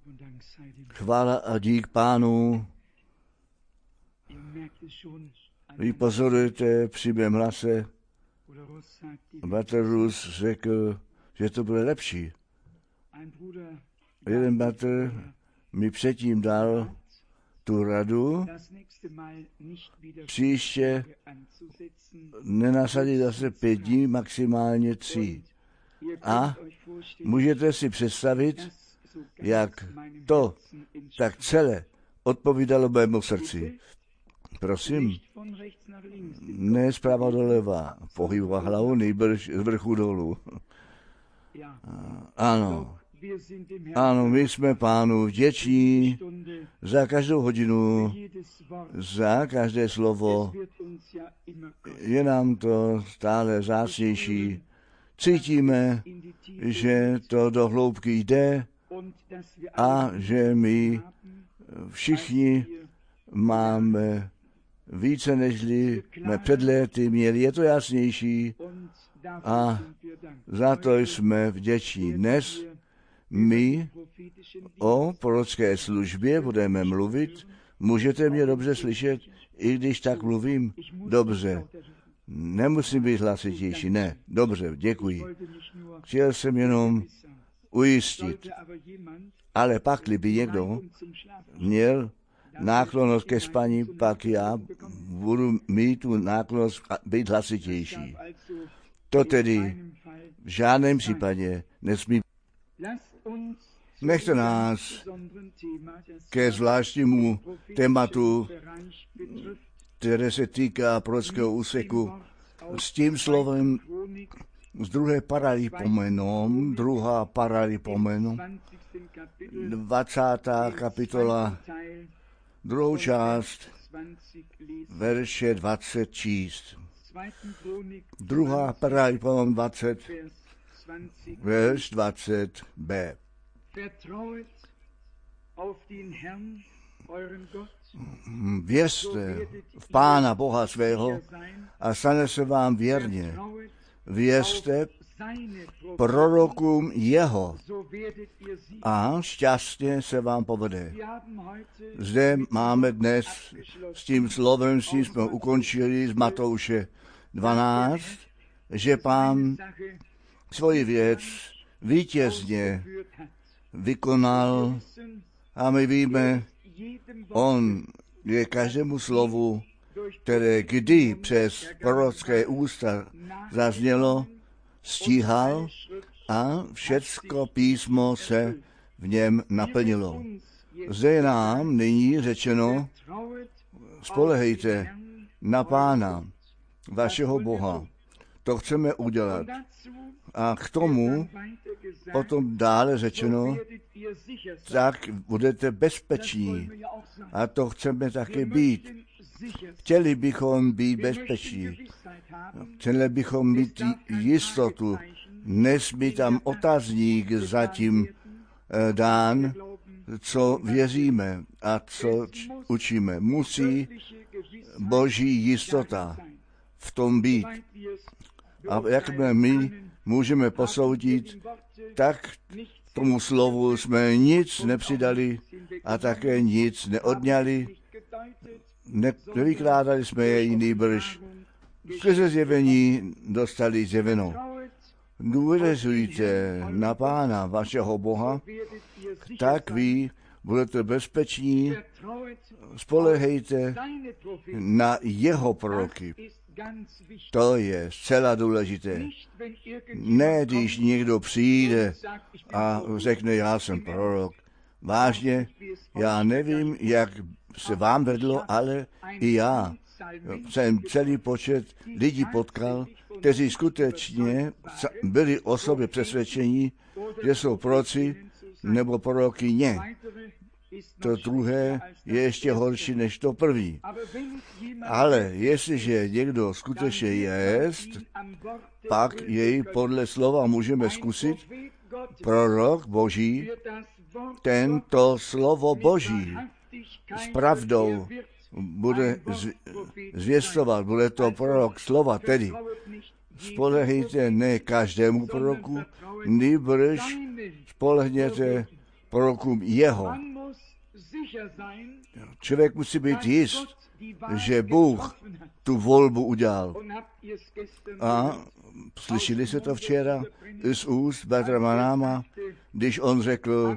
Chvála a dík Pánu. Vy pozorujete při mém hlase, bratr Rus řekl, že to bude lepší. Jeden bratr mi předtím dal tu radu, příště nenasadit zase 5 dní, maximálně 3. A můžete si představit, jak to tak celé odpovídalo mému srdci. Prosím, ne zprava doleva, pohybovat hlavu, nejbrž z vrchu dolů. Ano, my jsme Pánu vděční za každou hodinu, za každé slovo. Je nám to stále vzácnější. Cítíme, že to do hloubky jde a že my všichni máme více, nežli jsme před léty měli. Je to jasnější a za to jsme vděční. Dnes my o prorocké službě budeme mluvit. Můžete mě dobře slyšet, i když tak mluvím? Dobře. Nemusím být hlasitější. Ne. Dobře, děkuji. Chtěl jsem jenom ujistit. Ale pakli by někdo měl náklonnost ke spaní, pak já budu mít tu náklonnost být hlasitější. To tedy v žádném případě nesmí. Nechte nás ke zvláštnímu tématu, které se týká prorockého úseku, s tím slovem z 2. Paralipomenon, 20. kapitola, 2. část, verše 20 číst. 2. Paralipomenon 20, verš 20b. Věřte v Pána Boha svého a stane se vám věrně. Věřte prorokům jeho a šťastně se vám povede. Zde máme dnes s tím slovem, s tím jsme ukončili z Matouše 12, že Pán svoji věc vítězně vykonal a my víme, on je každému slovu, které kdy přes prorocké ústa zaznělo, stíhal a všecko písmo se v něm naplnilo. Zde je nám nyní řečeno, spolehejte na Pána, vašeho Boha. To chceme udělat. A k tomu potom dále řečeno, tak budete bezpeční. A to chceme také být. Chtěli bychom být bezpeční. Chtěli bychom mít jistotu. Nesmí tam otazník zatím dán, co věříme a co učíme. Musí Boží jistota v tom být. A jak my můžeme posoudit, tak tomu slovu jsme nic nepřidali a také nic neodňali. Nevykládali jsme je jiný brž. Skrze zjevení dostali zjeveno. Důvěřujte na Pána, vašeho Boha, tak vy budete bezpeční, spolehejte na jeho proroky. To je zcela důležité. Ne, když někdo přijde a řekne, já jsem prorok. Vážně, já nevím, jak se vám vedlo, ale i já jsem celý počet lidí potkal, kteří skutečně byli o sobě přesvědčení, že jsou proroci nebo prorokyně. To druhé je ještě horší než to první. Ale jestliže někdo skutečně jest, pak jej podle slova můžeme zkusit. Prorok Boží, tento slovo Boží s pravdou bude zvěstovat, bude to prorok slova, tedy spolehejte ne každému proroku, nýbrž spolehněte prorokům jeho. Člověk musí být jist, že Bůh tu volbu udělal. A slyšeli se to včera z úst Bratra Branhama, když on řekl,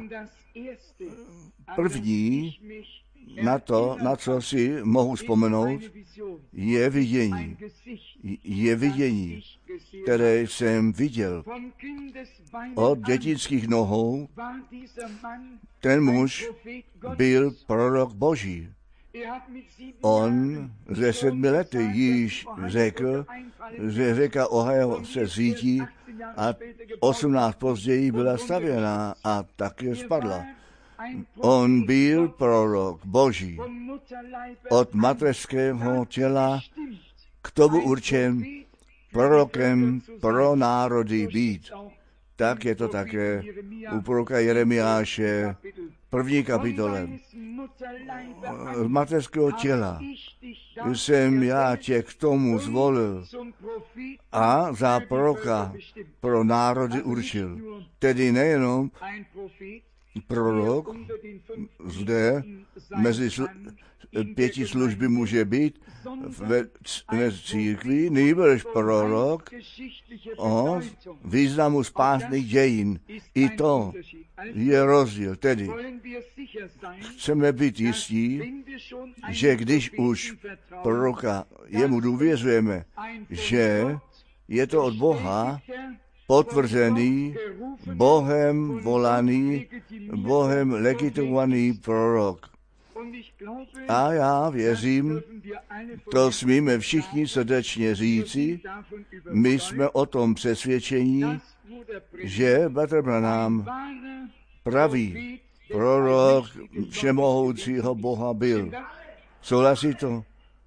první na to, na co si mohu vzpomenout, je vidění. Je vidění, které jsem viděl. Od dětinských nohou ten muž byl prorok Boží. On ze 7 lety již řekl, že řeka Ohio se svítí a 18 později byla stavěná a také spadla. On byl prorok Boží. Od mateřského těla k tomu určen prorokem pro národy být. Tak je to také u proroka Jeremiáše 1. kapitole. Z mateřského těla jsem já tě k tomu zvolil a za proroka pro národy určil. Tedy nejenom prorok zde mezi 5 služby může být ve církvi, nýbrž prorok o významu spásných dějin. I to je rozdíl. Tedy chceme být jistí, že když už proroka jemu důvěřujeme, že je to od Boha potvrzený, Bohem volaný, Bohem legitimovaný prorok. A já věřím, to smíme všichni srdečně říci, my jsme o tom přesvědčení, že Bratr Branham pravý prorok všemohoucího Boha byl. Souhlasí to?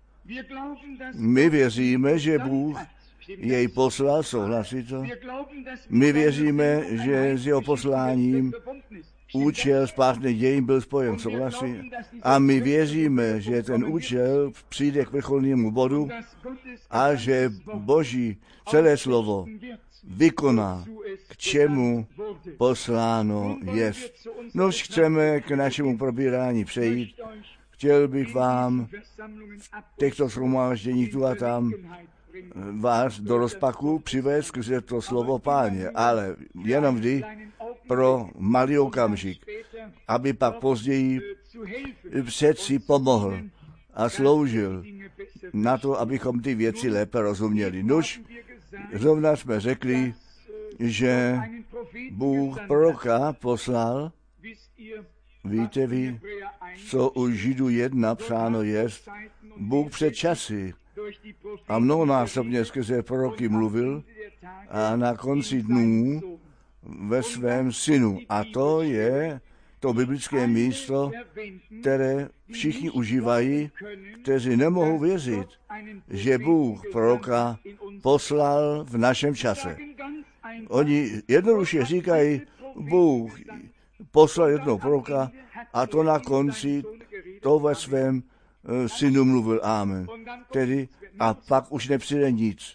My věříme, že Bůh jej poslal, souhlasí to? My věříme, že s jeho posláním účel spásných dějin byl spojen, souhlasí? A my věříme, že ten účel přijde k vrcholnému bodu a že Boží celé slovo vykoná, k čemu posláno jest. Nož chceme k našemu probírání přejít. Chtěl bych vám v těchto shromážděních tu a tam vás do rozpaku přivést skrze to slovo Páně, ale jenom vždy pro malý okamžik, aby pak později přeci pomohl a sloužil na to, abychom ty věci lépe rozuměli. Nuž, zrovna jsme řekli, že Bůh proroka poslal, víte vy, co u Židů 1 psáno jest, Bůh před časy a mnohonásobně skrze proroky mluvil a na konci dnů ve svém synu. A to je to biblické místo, které všichni užívají, kteří nemohou věřit, že Bůh proroka poslal v našem čase. Oni jednoduše říkají, Bůh poslal jednoho proroka a to na konci to ve svém synu mluvil. Amen. Tedy a pak už nepřijde nic.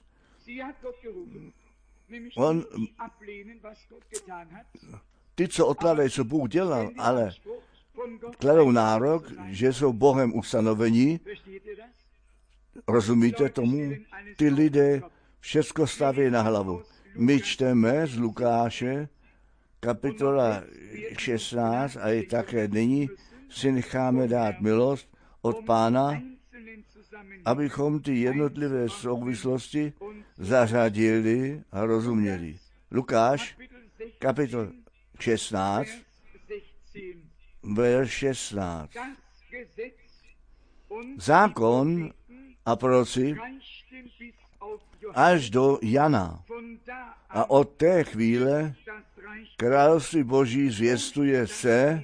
Ty, co odkládají, co Bůh dělal, ale kladou nárok, že jsou Bohem ustanovení. Rozumíte tomu? Ty lidé všechno staví na hlavu. My čteme z Lukáše, kapitola 16, a i také nyní si necháme dát milost od Pána, abychom ty jednotlivé souvislosti zařadili a rozuměli. Lukáš, kapitol 16, verš 16. Zákon a proroci až do Jana. A od té chvíle království Boží zvěstuje se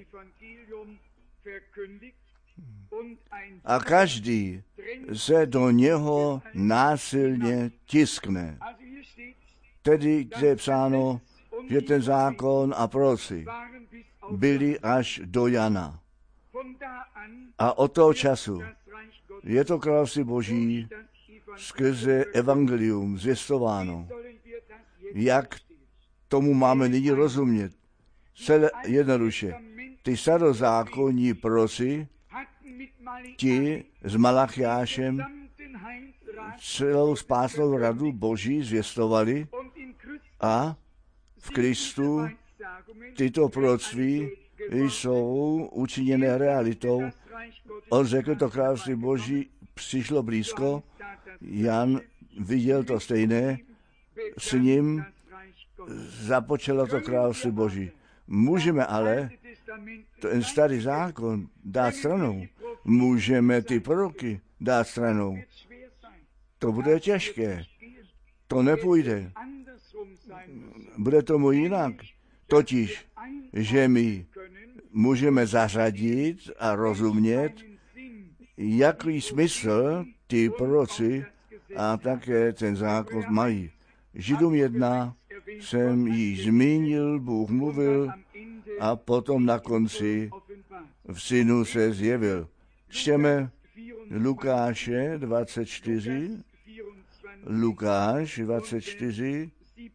a každý se do něho násilně tiskne. Tedy je psáno, že ten zákon a proroci byli až do Jana. A od toho času je to království Boží skrze evangelium zvěstováno. Jak tomu máme nyní rozumět? Celé jednoduše. ty starozákonní proroci, ti s Malachiášem celou spásnou radu Boží zvěstovali a v Kristu tyto proroctví jsou učiněné realitou. On řekl, to království Boží přišlo blízko. Jan viděl to stejné. S ním započalo to království Boží. Můžeme ale ten starý zákon dát stranou. Můžeme ty proroky dát stranou. To bude těžké. To nepůjde. Bude tomu jinak. Totiž, že my můžeme zařadit a rozumět, jaký smysl ty proroci a také ten zákon mají. Židům 1 jsem již zmínil, Bůh mluvil a potom na konci v synu se zjevil. Čteme Lukáše 24, Lukáš 24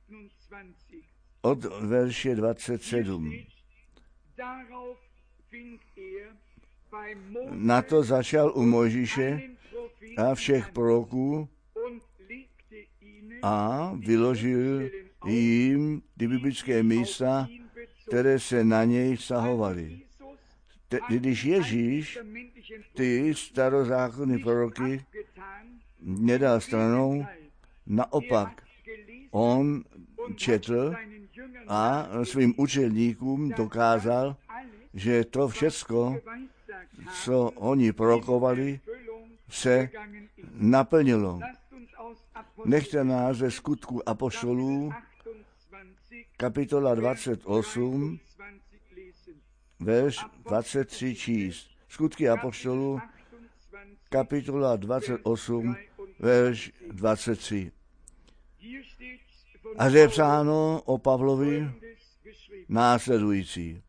od verše 27. Na to začal u Mojžíše a všech proroků a vyložil jim ty biblické místa, které se na něj vztahovaly. Když Ježíš ty starozákonní proroky nedal stranou, naopak on četl a svým učedníkům dokázal, že to všecko, co oni prorokovali, se naplnilo. Nechte nás ze Skutků apoštolů, kapitola 28, verš 23 číst. Skutky apoštolů, kapitola 28, verš 23. A zde je psáno o Pavlovi následující.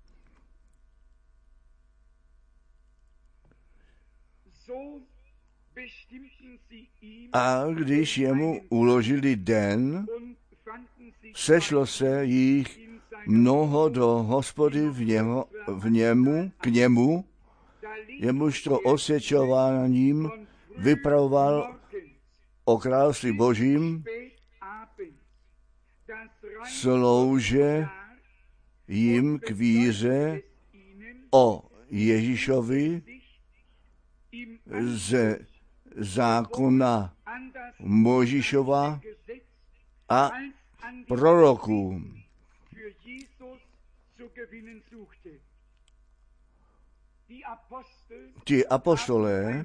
A když jemu uložili den, sešlo se jich mnoho do Hospody k němu, jemuž to osvědčováním vypravoval o království Božím, slouže jim k víře o Ježíšovi ze zákona Mojžíšova a proroků. Ti apoštolé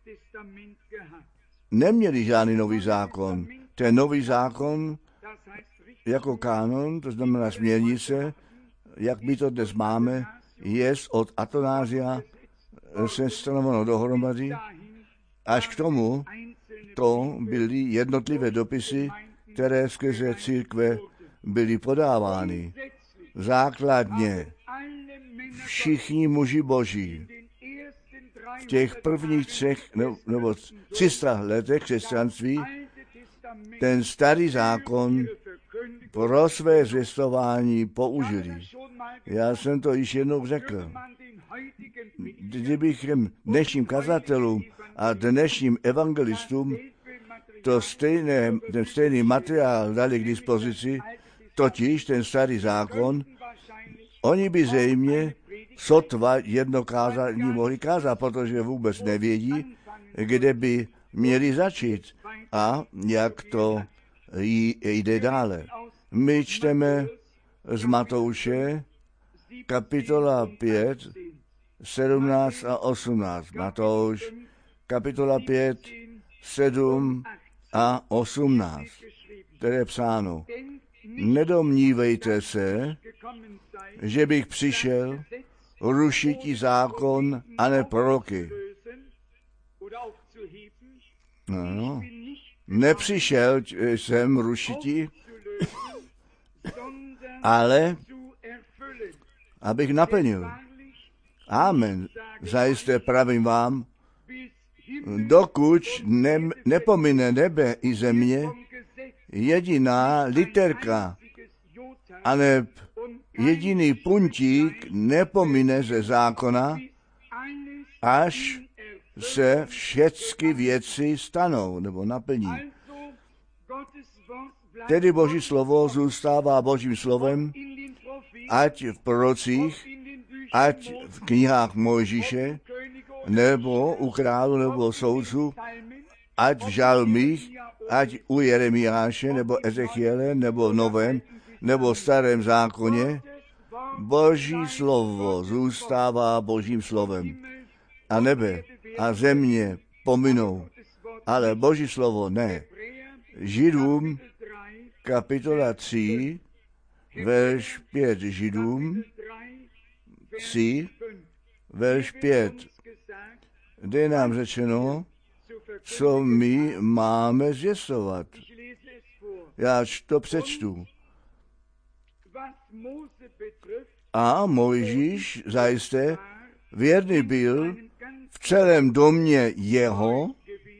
neměli žádný nový zákon. Ten nový zákon jako kánon, to znamená směrnice, jak my to dnes máme, je od Atanázia se stanoveno dohromady. Až k tomu to byly jednotlivé dopisy, které skrze církve byly podávány. Základně všichni muži boží v těch prvních 300 letech křesťanství ten starý zákon pro své zvěstování použili. Já jsem to již jednou řekl. Kdybych dnešním kazatelům a dnešním evangelistům ten stejný materiál dali k dispozici, totiž ten starý zákon, oni by zřejmě sotva jedno kázání mohli kázat, protože vůbec nevědí, kde by měli začít a jak to jde dále. My čteme z Matouše, kapitola 5, 17 a 18. Matouš, kapitola 5, 7 a 18, které je psáno. Nedomnívejte se, že bych přišel rušit zákon a ne proroky. No, nepřišel jsem rušiti, ale abych naplnil. Amen. Zajisté pravím vám, dokud nepomine nebe i země, jediná literka, aneb jediný puntík nepomine ze zákona, až se všechny věci stanou nebo naplní. Tedy Boží slovo zůstává Božím slovem, ať v prorocích, ať v knihách Mojžíše, nebo u králu nebo soudců, ať v žalmích, ať u Jeremiáše, nebo Ezechiele, nebo v Novém, nebo v Starém zákoně. Boží slovo zůstává Božím slovem. A nebe a země pominou, ale Boží slovo ne. Židům kapitola 3, verš 5. Židům 3, verš 5. Kde je nám řečeno, co my máme zvěstovat. Já to přečtu. A Mojžíš zajisté věrný byl v celém domě jeho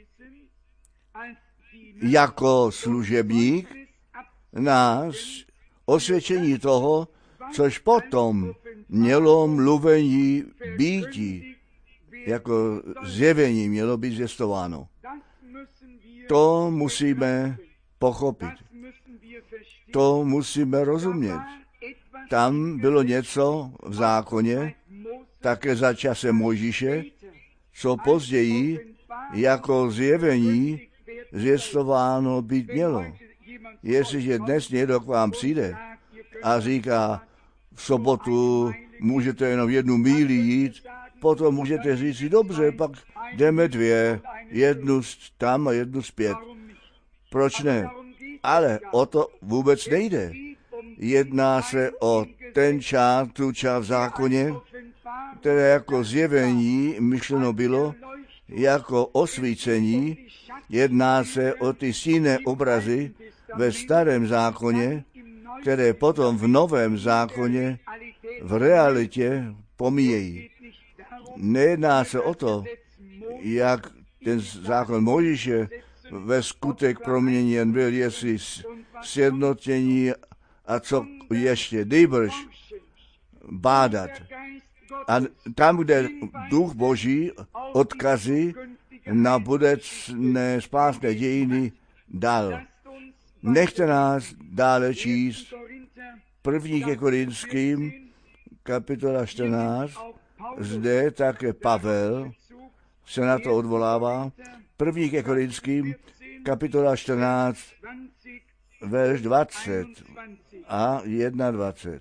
jako služebník na osvědčení toho, což potom mělo mluvení býti, jako zjevení mělo být zvěstováno. To musíme pochopit. To musíme rozumět. Tam bylo něco v zákoně, také za časem Mojžíše, co později jako zjevení zvěstováno být mělo. Jestliže dnes někdo k vám přijde a říká, v sobotu můžete jenom 1 míli jít, potom můžete říct si, dobře, pak jdeme 2, jednu tam a jednu zpět. Proč ne? Ale o to vůbec nejde. Jedná se o tu část v zákoně, které jako zjevení myšleno bylo, jako osvícení. Jedná se o ty stínné obrazy ve Starém zákoně, které potom v Novém zákoně v realitě pomíjejí. Nejedná se o to, jak ten zákon Mojžíše ve skutek proměněn byl, jestli sjednotění a co ještě, nýbrž bádat. A tam, kde Duch Boží odkazy na budoucné spásné dějiny dal. Nechte nás dále číst 1. Korinským, kapitola 14, zde také Pavel se na to odvolává. 1. Korinským, kapitola 14, verš 20 a 21.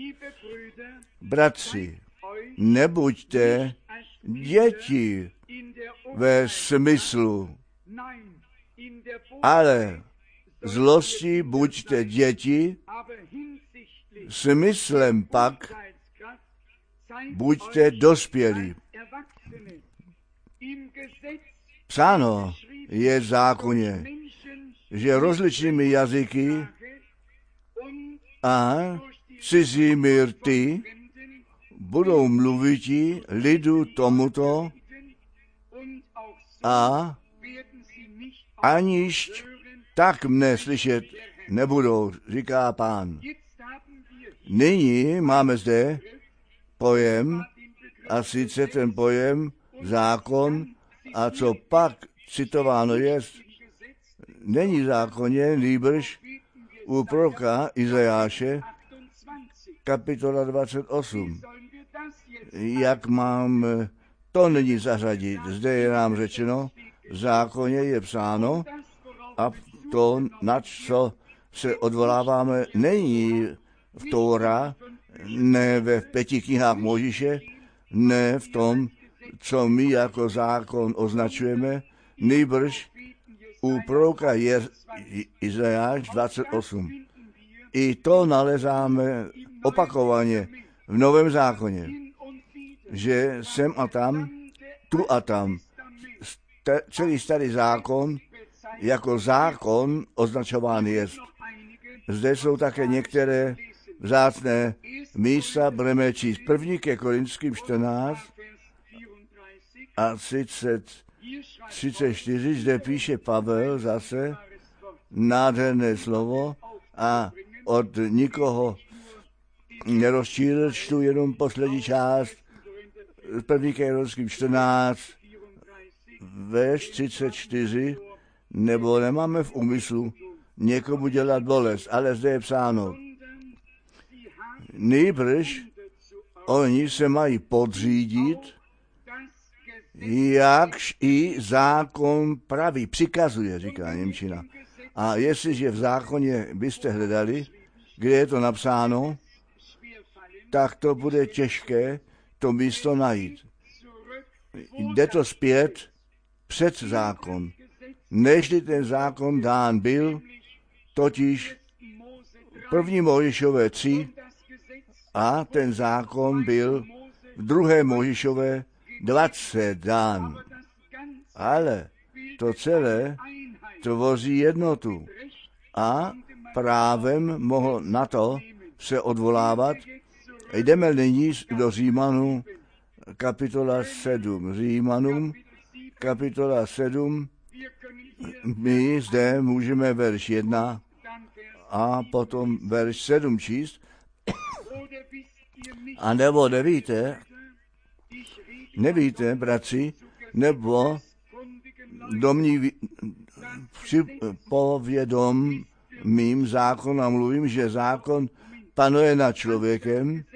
Bratři, nebuďte děti ve smyslu, ale zlosti buďte děti, smyslem pak buďte dospělí. Psáno je v zákoně, že rozličnými jazyky a cizími rty budou mluviti lidu tomuto a aniž tak mne slyšet nebudou, říká Pán. Nyní máme zde pojem, a sice ten pojem zákon, a co pak citováno je, není v zákoně, nýbrž u proroka Izajáše, kapitola 28. Jak mám to nyní zařadit? Zde je nám řečeno, v zákoně je psáno, a to, na co se odvoláváme, není v Tóra, ne ve 5 knihách Mojžíše, ne v tom, co my jako zákon označujeme, nýbrž u proroka Izajáš 28. I to nalezáme opakovaně v Novém zákoně, že sem a tam, tu a tam, celý starý zákon jako zákon označován je. Zde jsou také některé vzácné místa, budeme číst 1. ke Korinským 14 a 34, zde píše Pavel zase nádherné slovo a od nikoho nerozčíl, čtu jenom poslední část, 1. Královským 14, verš 34, nebo nemáme v úmyslu někomu dělat bolest, ale zde je psáno, nejbrž oni se mají podřídit, jakž i zákon praví, přikazuje, říká němčina. A jestliže v zákoně byste hledali, kde je to napsáno, tak to bude těžké to místo najít. Jde to zpět před zákon. Nežli ten zákon dán byl, totiž 1. Mojžíšové 3 a ten zákon byl v 2. Mojžíšové 20 dán. Ale to celé tvoří jednotu a právem mohl na to se odvolávat. Jdeme nyní do Římanů, kapitola 7. Římanům, kapitola 7. My zde můžeme verš 1 a potom verš 7 číst. A nebo nevíte, bratři, nebo povědom mým zákona mluvím, že zákon panuje nad člověkem,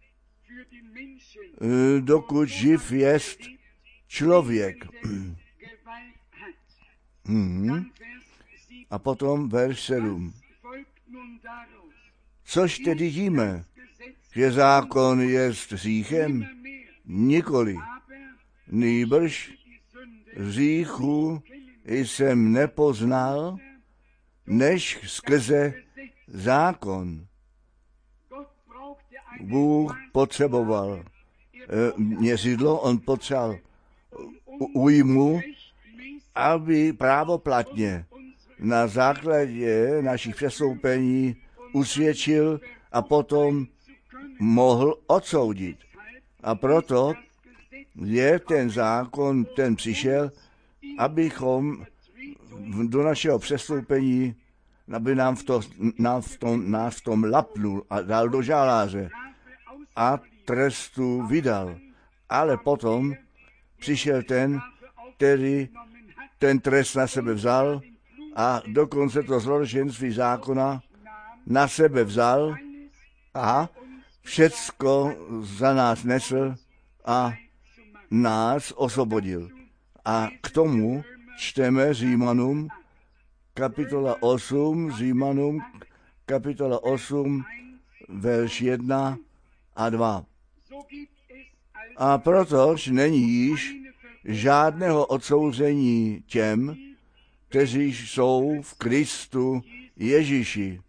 dokud živ jest člověk. A potom verš 7. Což tedy víme, že zákon jest hříchem? Nikoli. Nýbrž hříchu jsem nepoznal, než skrze zákon. Bůh potřeboval měřidlo, on potřeboval újmu, aby právoplatně na základě našich přestoupení usvědčil a potom mohl odsoudit. A proto je ten zákon, ten přišel, abychom do našeho přestoupení, aby nás v tom lapnul a dal do žaláře a trestu vydal. Ale potom přišel ten, který ten trest na sebe vzal a dokonce to zločinství zákona na sebe vzal a všecko za nás nesl a nás osvobodil. A k tomu čteme Římanům, kapitola 8, Římanům, kapitola 8, verš 1 a 2. A protož není již žádného odsouzení těm, kteří jsou v Kristu Ježíši.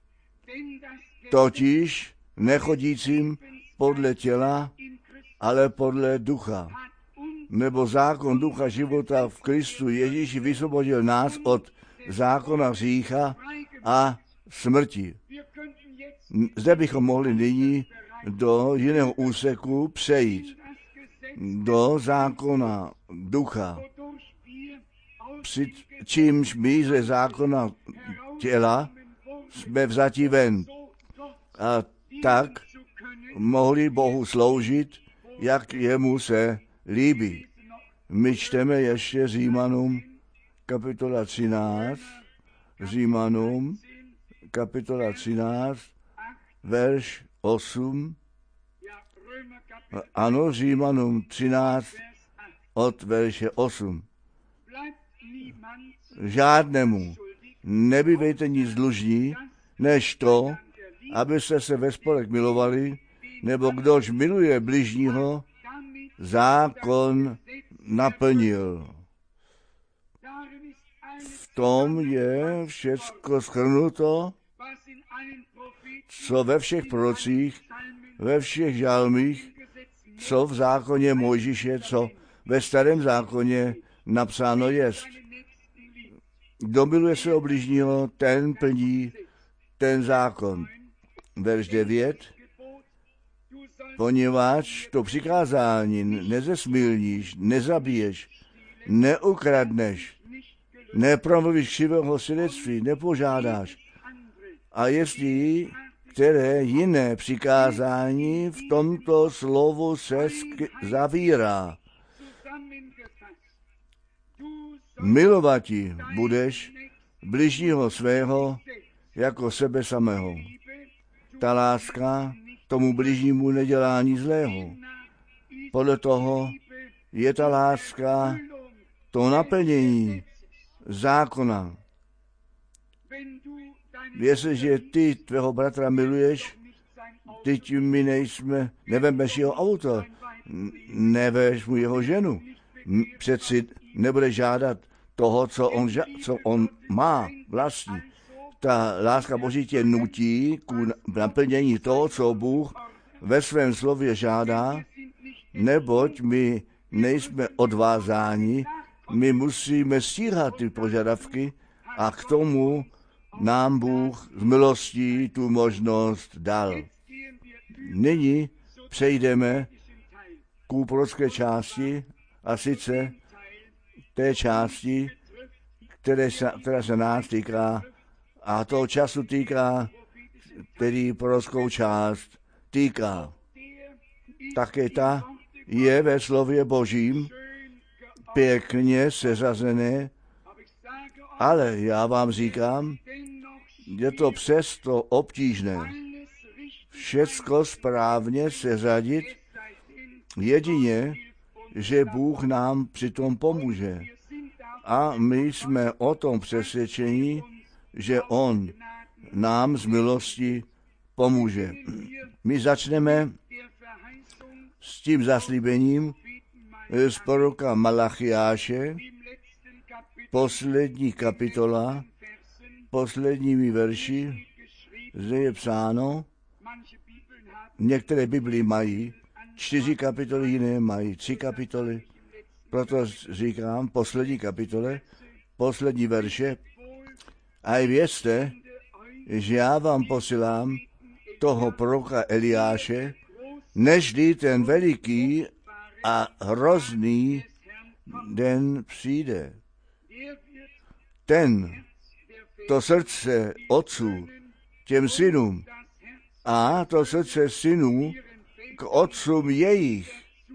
Totiž nechodícím podle těla, ale podle ducha. Nebo zákon ducha života v Kristu Ježíši vysvobodil nás od zákona hřícha a smrti. Zde bychom mohli nyní do jiného úseku přejít. Do zákona ducha. Při čímž my ze zákona těla jsme vzati ven. A tak mohli Bohu sloužit, jak jemu se líbí. My čteme ještě Římanům, kapitola 13, Římanům, kapitola 13, verš 8. Ano, Římanům 13 od verše 8. Žádnému nebývejte nic dlužní, než to, abyste se ve spolek milovali, nebo kdož miluje bližního, zákon naplnil. V tom je všecko shrnuto, co ve všech prorocích, ve všech žalmích, co v zákoně Mojžíše, co ve starém zákoně napsáno jest. Kdo miluje svého bližního, ten plní ten zákon. Verš 9. Poněvadž to přikázání nezesmilníš, nezabiješ, neukradneš, nepromluvíš křivého svědectví, nepožádáš. A jestli které jiné přikázání v tomto slovu se zavírá. Milovati budeš bližního svého jako sebe samého. Ta láska tomu bližnímu nedělá nic zlého. Podle toho je ta láska to naplnění zákona. Jestliže ty tvého bratra miluješ, teď my nevemeš jeho auto, neveš mu jeho ženu. Přeci nebude žádat toho, co on má vlastní. Ta láska Boží tě nutí k naplnění toho, co Bůh ve svém slově žádá, neboť my nejsme odvázáni, my musíme stíhat ty požadavky a k tomu nám Bůh z milostí tu možnost dal. Nyní přejdeme k prorocké části, a sice té části, která se nás týká a toho času týká, který prorockou část týká. Také ta je ve slově Božím pěkně seřazené, ale já vám říkám, je to přesto obtížné všecko správně seřadit, jedině, že Bůh nám přitom pomůže. A my jsme o tom přesvědčení, že On nám z milosti pomůže. My začneme s tím zaslíbením z proroka Malachiáše, poslední kapitola, posledními verši, zde je psáno, některé Biblie mají 4 kapitoly, jiné mají 3 kapitoly, proto říkám poslední kapitole, poslední verše. A i vězte, že já vám posílám toho proroka Eliáše, nežli ten veliký a hrozný den přijde. To srdce otců těm synům a to srdce synů k otcům jejich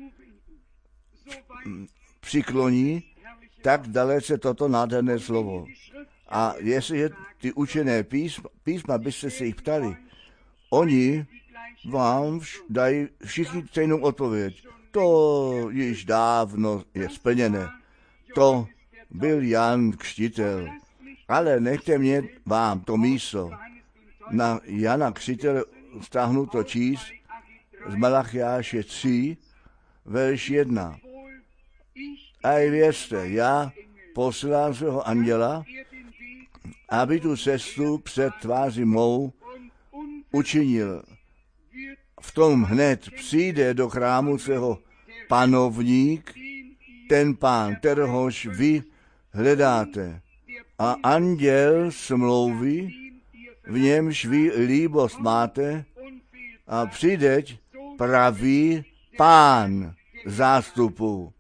přikloní, tak dalece toto nádherné slovo. A jestliže ty učené písma byste se jich ptali, oni vám dají všichni stejnou odpověď. To již dávno je splněné. To byl Jan Křtitel. Ale nechte mě vám to místo na Jana Křtitele stáhnuto číst z Malachiáše 3, verš 1. A i věřte, já posílám svého anděla, aby tu cestu před tváří mou učinil. V tom hned přijde do chrámu svého panovník, ten pán, kteréhož vy hledáte. A anděl smlouvy, v němž vy líbost máte, a přideť pravý pán zástupu.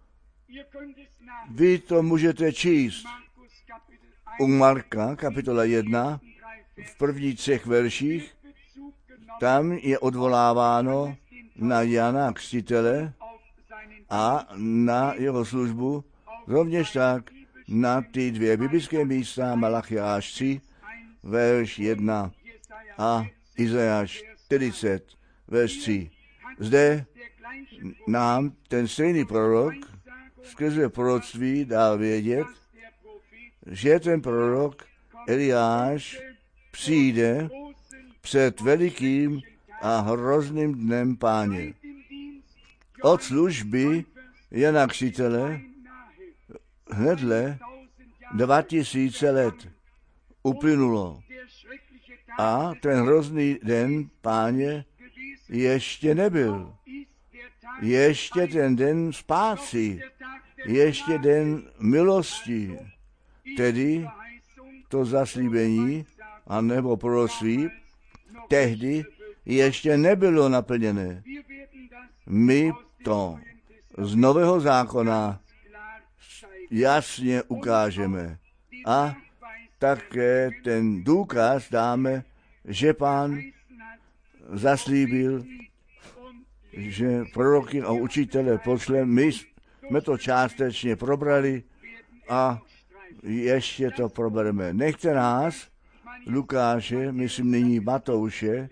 Vy to můžete číst u Marka, kapitola 1, v prvních 3 verších. Tam je odvoláváno na Jana Křtitele a na jeho službu, rovněž tak na ty 2 biblické místa, Malachiáš 3, verš 1 a Izajáš 40, verš 3. Zde nám ten stejný prorok skrze proroctví dal vědět, že ten prorok Eliáš přijde před velikým a hrozným dnem Páně. Od služby Jana Křtitele hnedle 2000 let uplynulo a ten hrozný den Páně ještě nebyl. Ještě ten den spásy, ještě den milosti, tedy to zaslíbení a nebo proroctví tehdy ještě nebylo naplněné. My to z Nového zákona jasně ukážeme a také ten důkaz dáme, že Pán zaslíbil, že proroky a učitele pošle. My jsme to částečně probrali a ještě to probereme. Nechte nás, Lukáše, myslím nyní Matouše,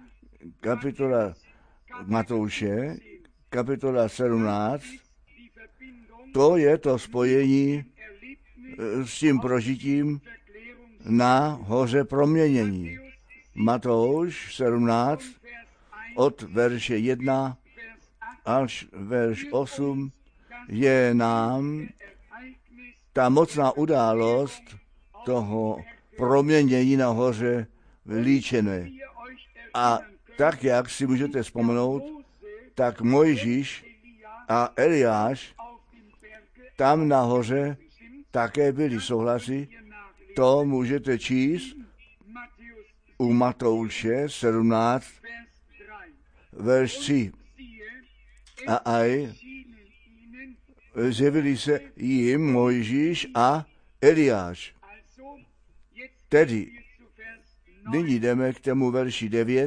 kapitola 17, to je to spojení s tím prožitím na hoře proměnění. Matouš 17 od verše 1 až verš 8 je nám ta mocná událost toho proměnění na hoře líčené. A tak, jak si můžete vzpomenout, tak Mojžíš a Eliáš tam nahoře také byli, souhlasí. To můžete číst u Matouše 17, verš 3. A aj zjevili se jim Mojžíš a Eliáš. Tedy nyní jdeme k tomu verši 9.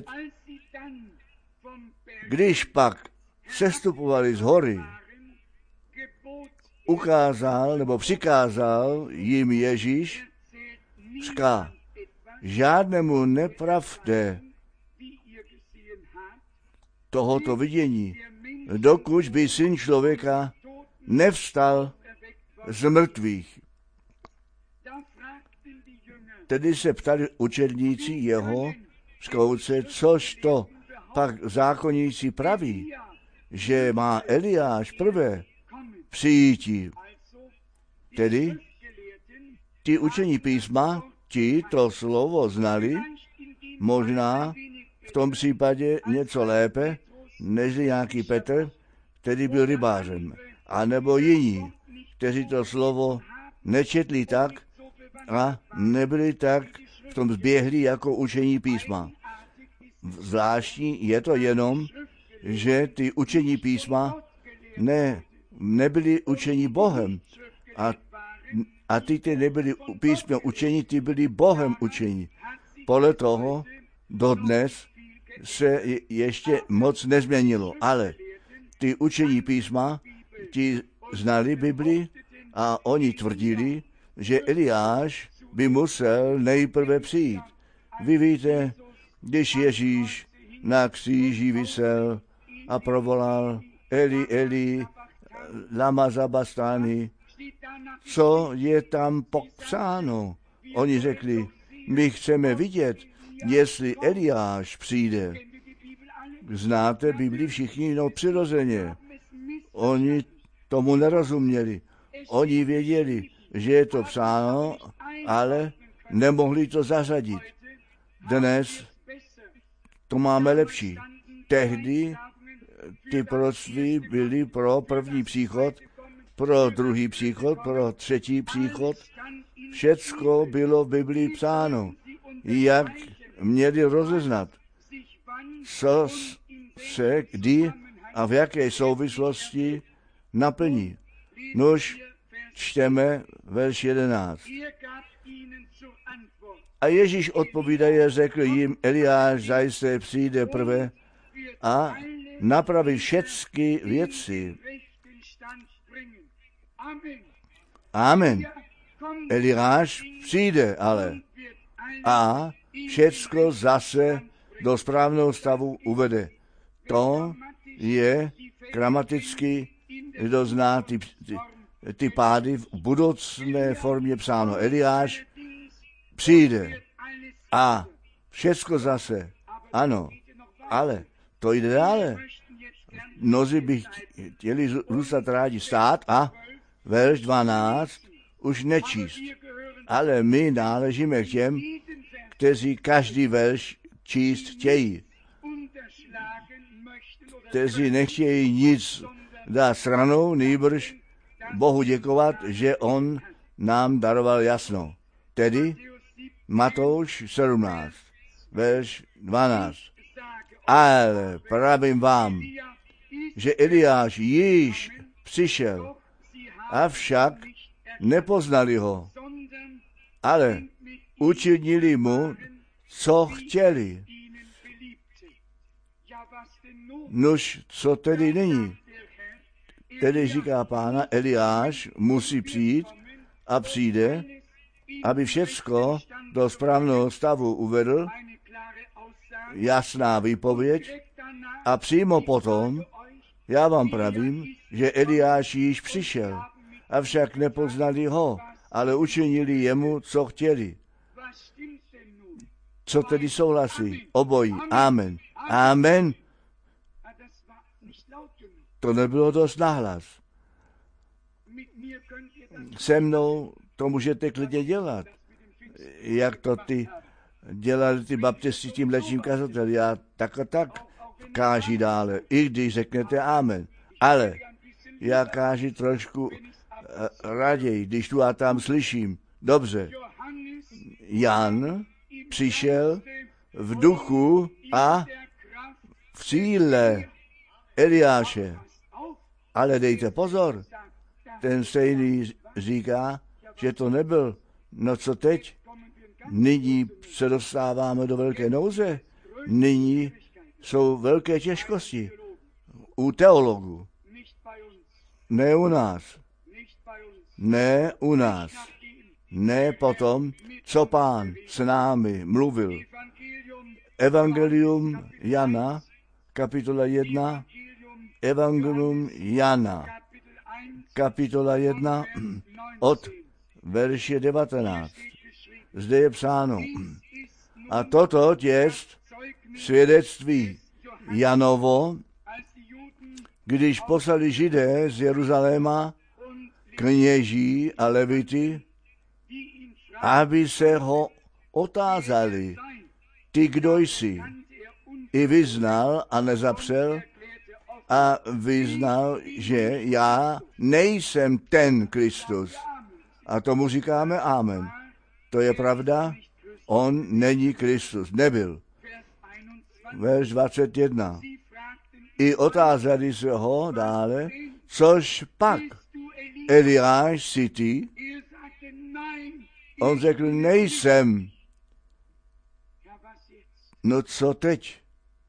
Když pak sestupovali z hory, ukázal nebo přikázal jim Ježíš, říká, žádnému nepravte tohoto vidění, dokud by Syn člověka nevstal z mrtvých. Tedy se ptali učedníci jeho zkouce, což to pak zákonníci praví, že má Eliáš prvé přijítí. Tedy ti učení písma, ti to slovo znali, možná v tom případě něco lépe, než nějaký Petr, který byl rybářem, anebo jiní, kteří to slovo nečetli tak a nebyli tak v tom zběhlí jako učení písma. Zvláštní je to jenom, že ty učení písma nebyli učení Bohem a ty nebyli písmem učení, ty byli Bohem učení. Podle toho dodnes se ještě moc nezměnilo, ale ty učení písma, ti znali Bibli a oni tvrdili, že Eliáš by musel nejprve přijít. Vy víte, když Ježíš na kříži visel a provolal Eli, Eli, lama sabachthani, co je tam popsáno? Oni řekli, my chceme vidět, jestli Eliáš přijde. Znáte Bibli všichni? No přirozeně. Oni tomu nerozuměli. Oni věděli, že je to psáno, ale nemohli to zařadit. Dnes to máme lepší. Tehdy ty proroctví byly pro první příchod, pro druhý příchod, pro třetí příchod. Všecko bylo v Biblii psáno, jak měli rozeznat, co se kdy a v jaké souvislosti naplní. Nož čteme verš 11. A Ježíš odpovídaje řekl jim, Eliáš zajisté přijde prvé a napraví všechny věci. Amen. Eliáš přijde ale a všecko zase do správného stavu uvede. To je gramaticky, kdo zná ty pády v budoucné formě psáno. Eliáš přijde a všecko zase. Ano, ale to jde dále. Mnozí by chtěli zůstat rádi stát a verš 12 už nečíst. Ale my náležíme k těm, kteří každý verš číst chtějí. Kteří nechtějí nic dát stranou, nýbrž Bohu děkovat, že on nám daroval jasno. Tedy Matouš 17, verš 12. Ale pravím vám, že Eliáš již přišel, avšak nepoznali ho, ale učinili mu, co chtěli. Nož, co tedy není? Tedy říká Pána, Eliáš musí přijít a přijde, aby všecko do správného stavu uvedl, jasná výpověď, a přímo potom, já vám pravím, že Eliáš již přišel, avšak nepoznali ho, ale učinili jemu, co chtěli. Co tedy souhlasí? Obojí. Amen. Amen. To nebylo dost nahlas. Se mnou to můžete klidně dělat. Jak to dělali ty baptisti tím mlečným kazatelem. Já tak a tak káží dále, i když řeknete amen. Ale já káži trošku raději, když tu a tam slyším. Dobře. Jan přišel v duchu a v síle Eliáše. Ale dejte pozor, ten stejný říká, že to nebyl. No co teď? Nyní se dostáváme do velké nouze. Nyní jsou velké těžkosti. U teologů. Ne u nás. Ne u nás. Ne potom, co Pán s námi mluvil. Evangelium Jana, kapitola 1, Evangelium Jana, kapitola 1, od verše 19. Zde je psáno. A toto je svědectví Janovo, když poslali Židé z Jeruzaléma kněží a levity, aby se ho otázali, ty kdo jsi, i vyznal a nezapřel a vyznal, že já nejsem ten Kristus. A tomu říkáme amen. To je pravda, on není Kristus, nebyl. Verš 21. I otázali se ho dále, což pak, Eliáš jsi ty? On řekl, nejsem. No co teď?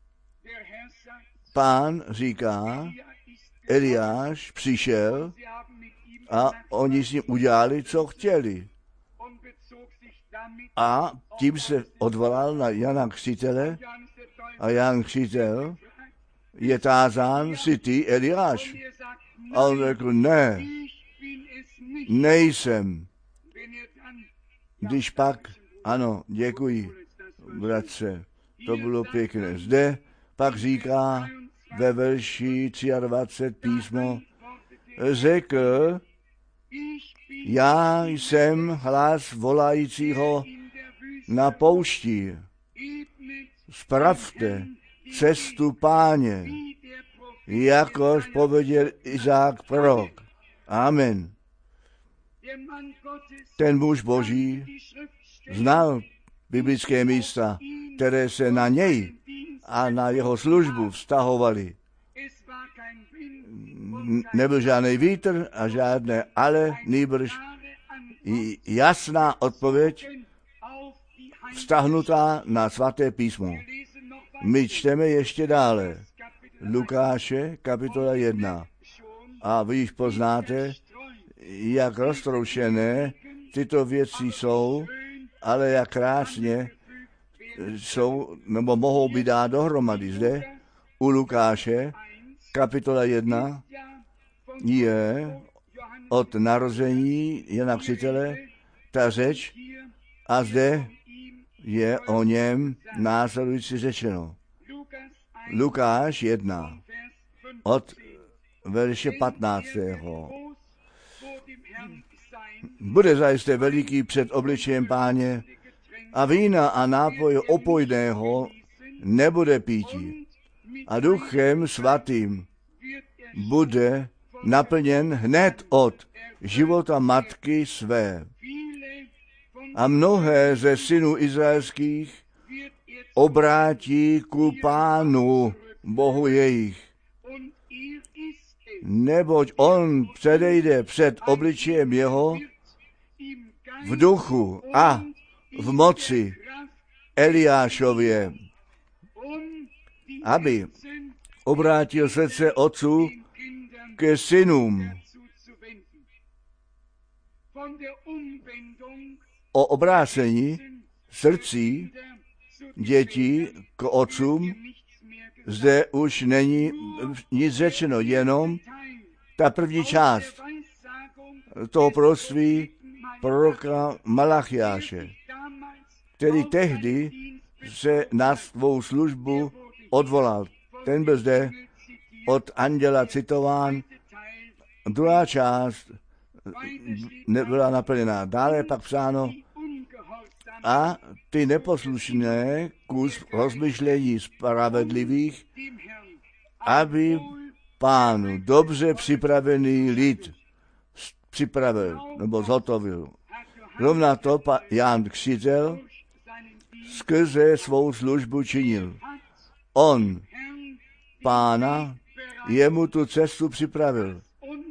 Pán říká, Eliáš přišel a oni s ním udělali, co chtěli. A tím se odvolal na Jana Křtitele a Jan Křtitel je tázán, jsi ty Eliáš? A on řekl, ne, nejsem. Když pak, ano, děkuji, bratře, to bylo pěkné. Zde pak říká ve verši 23 písmo, řekl, já jsem hlas volajícího na poušti. Spravte cestu Páně, jakož pověděl Izák prorok. Amen. Ten muž Boží znal biblické místa, které se na něj a na jeho službu vztahovaly. Nebyl žádný vítr a žádné ale, nýbrž jasná odpověď vztahnutá na svaté písmo. My čteme ještě dále. Lukáše, kapitola 1. A vy již poznáte, jak roztroušené tyto věci jsou, ale jak krásně jsou, nebo mohou být dát dohromady. Zde u Lukáše, kapitola 1, je od narození Jana Křtitele ta řeč a zde je o něm následující řečeno. Lukáš 1 od verše 15. Bude zajisté veliký před obličejem Páně a vína a nápoje opojného nebude pítí. A Duchem Svatým bude naplněn hned od života matky své. A mnohé ze synů izraelských obrátí ku Pánu, Bohu jejich. Neboť on předejde před obličejem jeho v duchu a v moci Eliášově, aby obrátil srdce otců ke synům. O obrácení srdcí dětí k otcům zde už není nic řečeno, jenom ta první část toho proroctví proroka Malachiáše, který tehdy se na svou službu odvolal. Ten byl zde od anděla citován, druhá část nebyla naplněná. Dále je pak psáno, a ty neposlušné kus rozmyšlení spravedlivých, aby Pánu dobře připravený lid připravil nebo zhotovil. Rovna to Jan Křtitel skrze svou službu činil. On, Pána, jemu tu cestu připravil.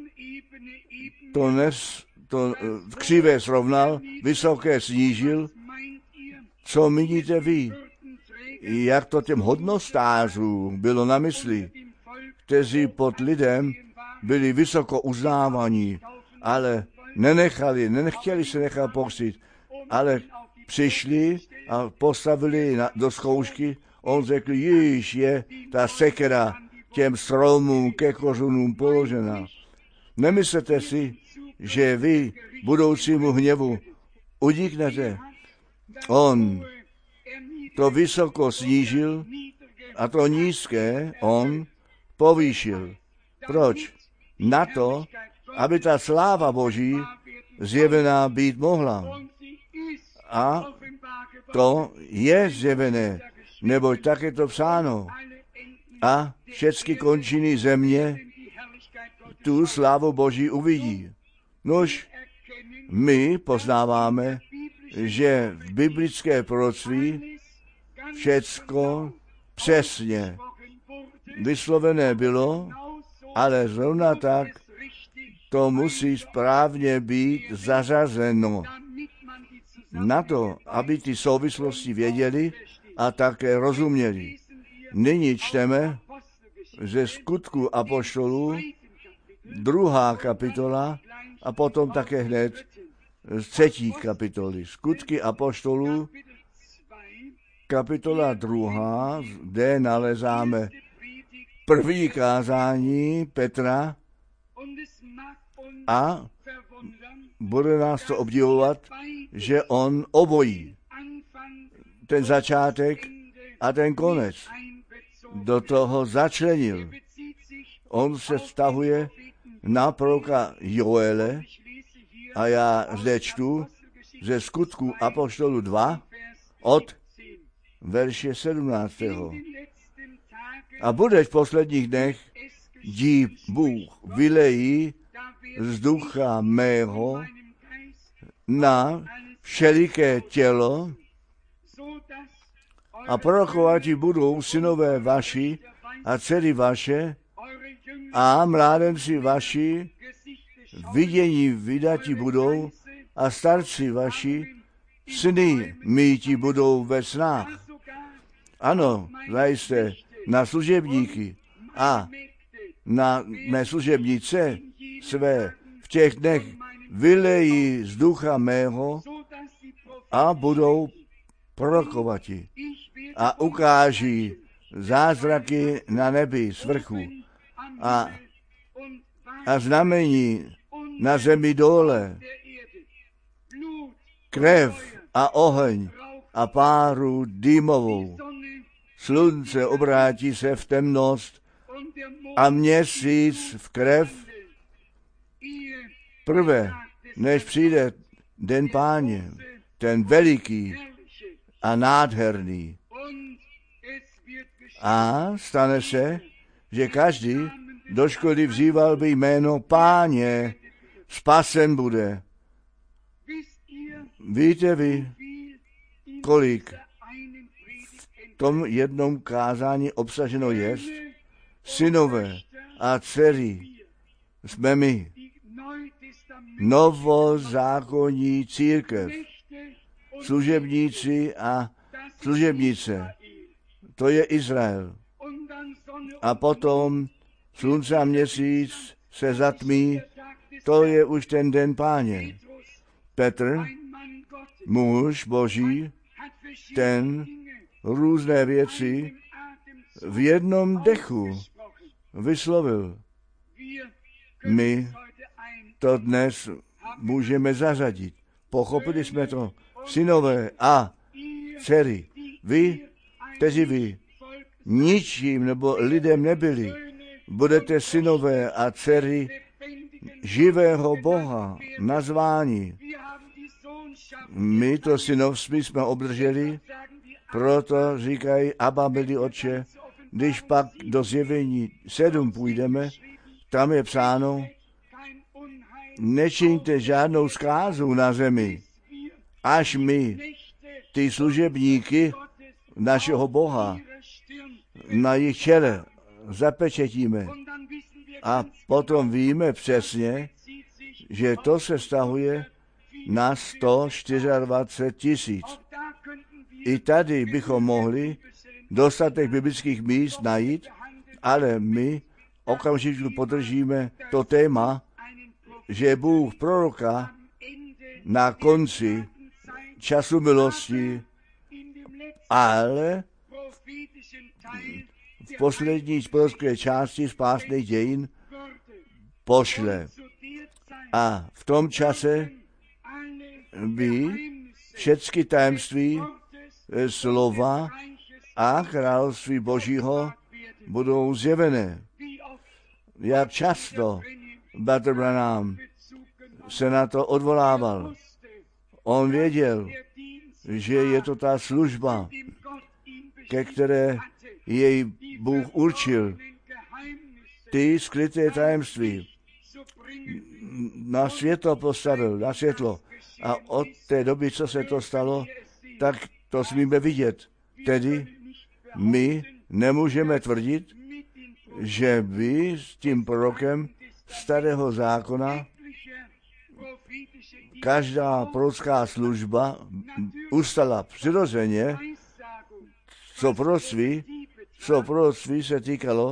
To křivé srovnal, vysoké snížil. Co míníte vy? Jak to těm hodnostářům bylo na mysli, kteří pod lidem byli vysoko uznávaní, ale nechtěli se nechat pokřtít, ale přišli a postavili do zkoušky. On řekl, již je ta sekera těm stromům, ke kořenům položena. Nemyslete si, že vy budoucímu hněvu uniknete. On to vysoko snížil a to nízké on povýšil. Proč? Na to, aby ta sláva Boží zjevená být mohla. A to je zjevené, neboť tak je to psáno. A všechny končiny země tu slávu Boží uvidí. Nož, my poznáváme, že v biblické proroctví všecko přesně vyslovené bylo, ale zrovna tak to musí správně být zařazeno. Na to, aby ty souvislosti věděli a také rozuměli. Nyní čteme ze Skutků apoštolů 2. kapitola a potom také hned z 3. kapitoly. Skutky apoštolů, kapitola 2, kde nalezáme první kázání Petra a bude nás to obdivovat, že on obojí, ten začátek a ten konec, do toho začlenil. On se vztahuje na proroka Joele a já zde čtu ze Skutků apoštolů 2 od verše 17. A bude v posledních dnech, kdy Bůh vylejí z ducha mého na všeliké tělo a prorokovati budou synové vaši a dcery vaše a mládenci vaši vidění vydati budou a starci vaši sny míti budou ve snách. Ano, zajisté na služebníky a na mé služebnice své v těch dnech vylejí z ducha mého a budou prorokovati a ukáží zázraky na nebi svrchu a znamení na zemi dole, krev a oheň a páru dýmovou. Slunce obrátí se v temnost a měsíc v krev. Prvé, než přijde den Páně, ten veliký a nádherný. A stane se, že každý do školy vzýval by jméno Páně, spasen bude. Víte vy, kolik v tom jednom kázání obsaženo jest? Synové a dcery jsme my, novozákonní církev, služebníci a služebnice. To je Izrael. a potom slunce a měsíc se zatmí. To je už ten den Páně. Petr, muž Boží, ten různé věci v jednom dechu vyslovil. My to dnes můžeme zařadit. Pochopili jsme to. Synové a dcery, vy, kteří vy ničím nebo lidem nebyli, budete synové a dcery živého Boha nazváni. My to synovství jsme obdrželi, proto říkají Abba, milý Otče. Když pak do Zjevení 7 půjdeme, tam je psáno, nečiňte žádnou zkázu na zemi, až my, ty služebníky našeho Boha, na jejich čele zapečetíme. A potom víme přesně, že to se vztahuje na 124 000. I tady bychom mohli dostatek biblických míst najít, ale my okamžitě podržíme to téma, že Bůh proroka na konci času milosti, ale v poslední prorocké části spásných dějin pošle. A v tom čase by všechny tajemství slova a království Božího budou zjevené. Jak často Bratr Branham se na to odvolával. On věděl, že je to ta služba, ke které jej Bůh určil. Ty skryté tajemství na světlo postavil, na světlo. A od té doby, co se to stalo, tak to smíme vidět. Tedy my nemůžeme tvrdit, že by s tím prorokem starého zákona každá prorocká služba ustala přirozeně, co proroctví se týkalo,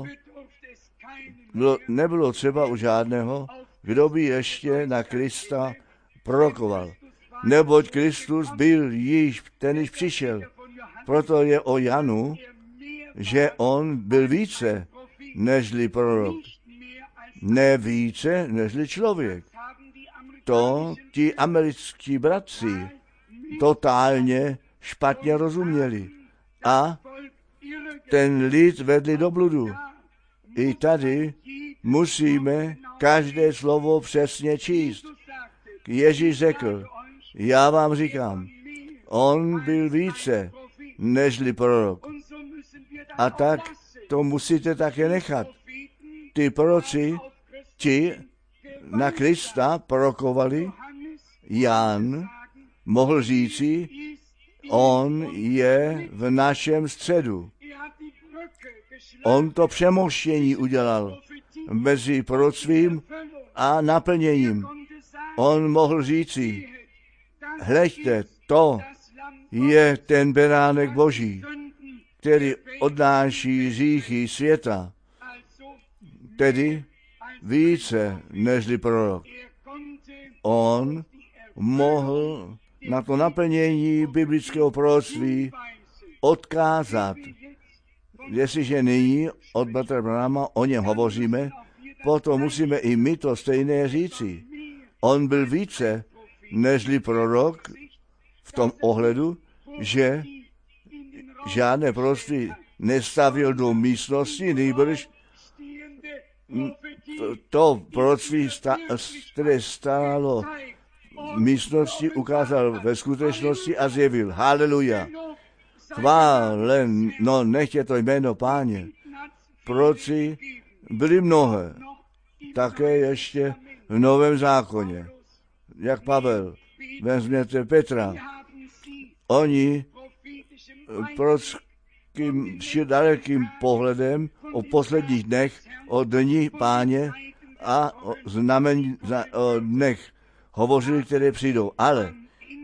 nebylo třeba u žádného, kdo by ještě na Krista prorokoval. Neboť Kristus byl již, ten již přišel. Proto je o Janu, že on byl více nežli prorok. Ne více nežli člověk. To ti američtí bratři totálně špatně rozuměli. A ten lid vedli do bludu. I tady musíme každé slovo přesně číst. Ježíš řekl, já vám říkám, on byl více nežli prorok. A tak to musíte také nechat. Ty proroci, ti na Krista prorokovali, Jan mohl říci, on je v našem středu. On to přemoštění udělal mezi proroctvím a naplněním. On mohl říci, hleďte, to je ten beránek Boží, který odnáší hříchy světa. Tedy více nežli prorok. On mohl na to naplnění biblického proroctví odkázat. Jestliže nyní od bratra Branhama o něm hovoříme, potom musíme i my to stejné říci. On byl více nežli prorok v tom ohledu, že žádné proroctví nestavil do místnosti, nýbrž to proroctví, které stálo v místnosti, ukázal ve skutečnosti a zjevil. Haleluja. Chváleno, nech je to jméno Páně. Proroci byli mnohé, také ještě v Novém zákoně. Jak Pavel, vezměte Petra. Oni prorockým dalekým pohledem o posledních dnech, o dní Páně a o dnech hovořili, které přijdou. Ale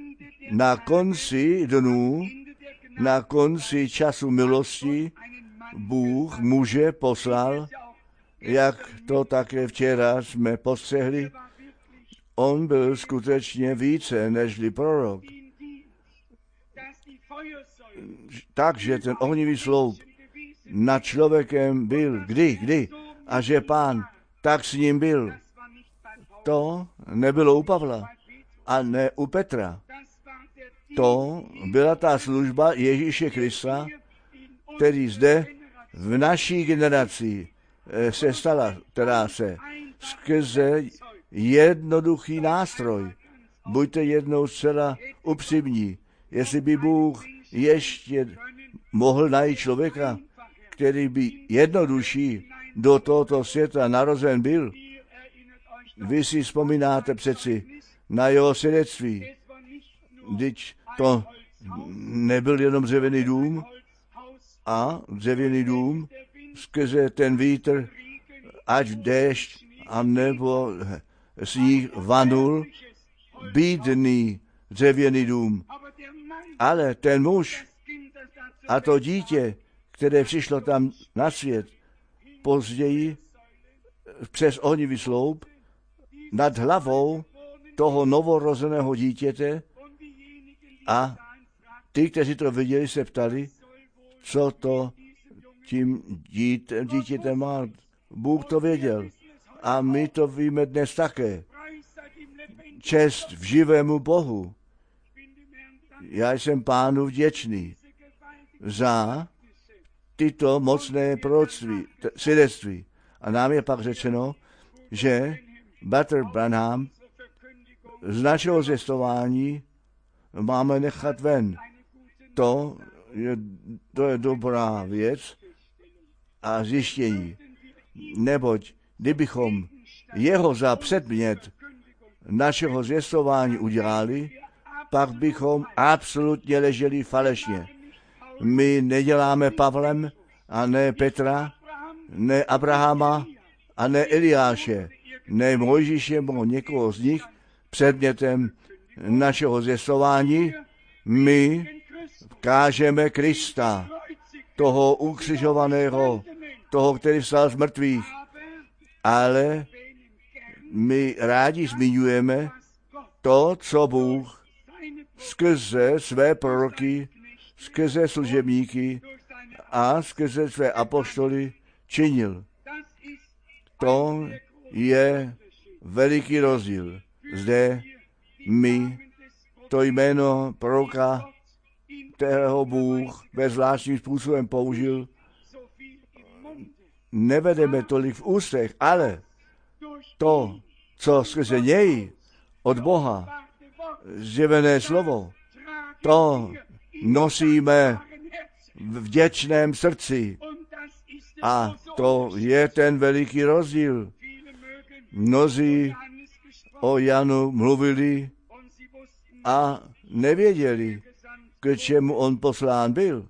na konci dnů, na konci času milosti Bůh muže poslal, jak to také včera jsme postřehli. On byl skutečně více nežli prorok. Takže ten ohnivý sloup nad člověkem byl. Kdy? A že Pán tak s ním byl. To nebylo u Pavla a ne u Petra. To byla ta služba Ježíše Krista, který zde v naší generaci se stala, která se skrze jednoduchý nástroj. Buďte jednou zcela upřímní, jestli by Bůh ještě mohl najít člověka, který by jednodušší do tohoto světa narozen byl. Vy si vzpomínáte přeci na jeho svědectví. Vždyť to nebyl jenom dřevěný dům a dřevěný dům skrze ten vítr, ať déšť a nebo sníh vanul, bídný dřevěný dům. Ale ten muž a to dítě, které přišlo tam na svět, později přes ohnivý sloup nad hlavou toho novorozeného dítěte, a ty, kteří to viděli, se ptali, co to tím dítětem má. Bůh to věděl a my to víme dnes také. Čest v živému Bohu. Já jsem Pánu vděčný za tyto mocné proroctví, svědectví. A nám je pak řečeno, že Brother Branham z našeho zvěstování máme nechat ven. To je dobrá věc a zjištění. Neboť kdybychom jeho za předmět našeho zvěstování udělali, pak bychom absolutně leželi falešně. My neděláme Pavlem a ne Petra, ne Abrahama a ne Eliáše, ne Mojžíše, nebo někoho z nich předmětem našeho zvěstování. My kážeme Krista, toho ukřižovaného, toho, který vstal z mrtvých. Ale my rádi zmiňujeme to, co Bůh skrze své proroky, skrze služebníky a skrze své apoštoly činil. To je veliký rozdíl. Zde my to jméno proroka, kterého Bůh ve zvláštním způsobem použil, nevedeme tolik v ústech, ale to, co skrze něj od Boha zjevené slovo, to nosíme v vděčném srdci. A to je ten veliký rozdíl. Mnozí o Janu mluvili a nevěděli, k čemu on poslán byl.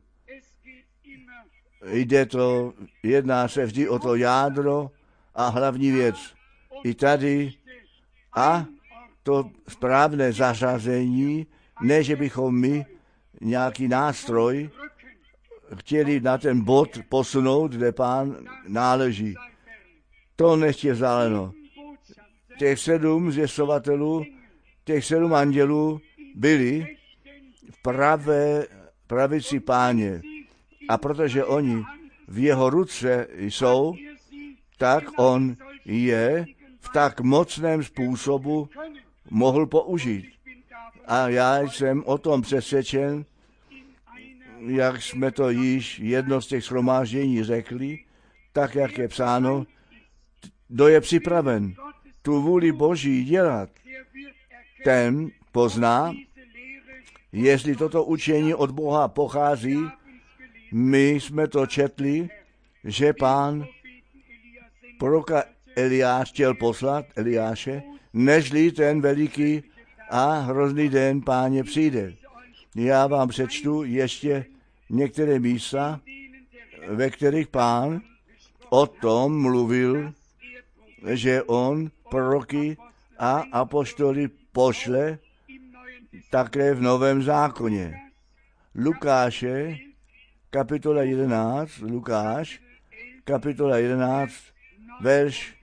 Jedná se vždy o to jádro a hlavní věc. I tady a to správné zařazení, ne, že bychom my nějaký nástroj chtěli na ten bod posunout, kde Pán náleží. To nechtěl záleno. Těch 7 zvěstovatelů, těch 7 andělů byli v pravici Páně. A protože oni v jeho ruce jsou, tak on je v tak mocném způsobu mohl použít. A já jsem o tom přesvědčen, jak jsme to již jedno z těch shromáždění řekli, tak jak je psáno, kdo je připraven tu vůli Boží dělat, ten pozná, jestli toto učení od Boha pochází. My jsme to četli, že Pán proroka Eliáš chtěl poslat, Eliáše, nežli ten veliký a hrozný den Páně přijde. Já vám přečtu ještě některé místa, ve kterých Pán o tom mluvil, že on proroky a apoštoly pošle také v Novém zákoně. Lukáše kapitola 11, Lukáš, kapitola 11, verš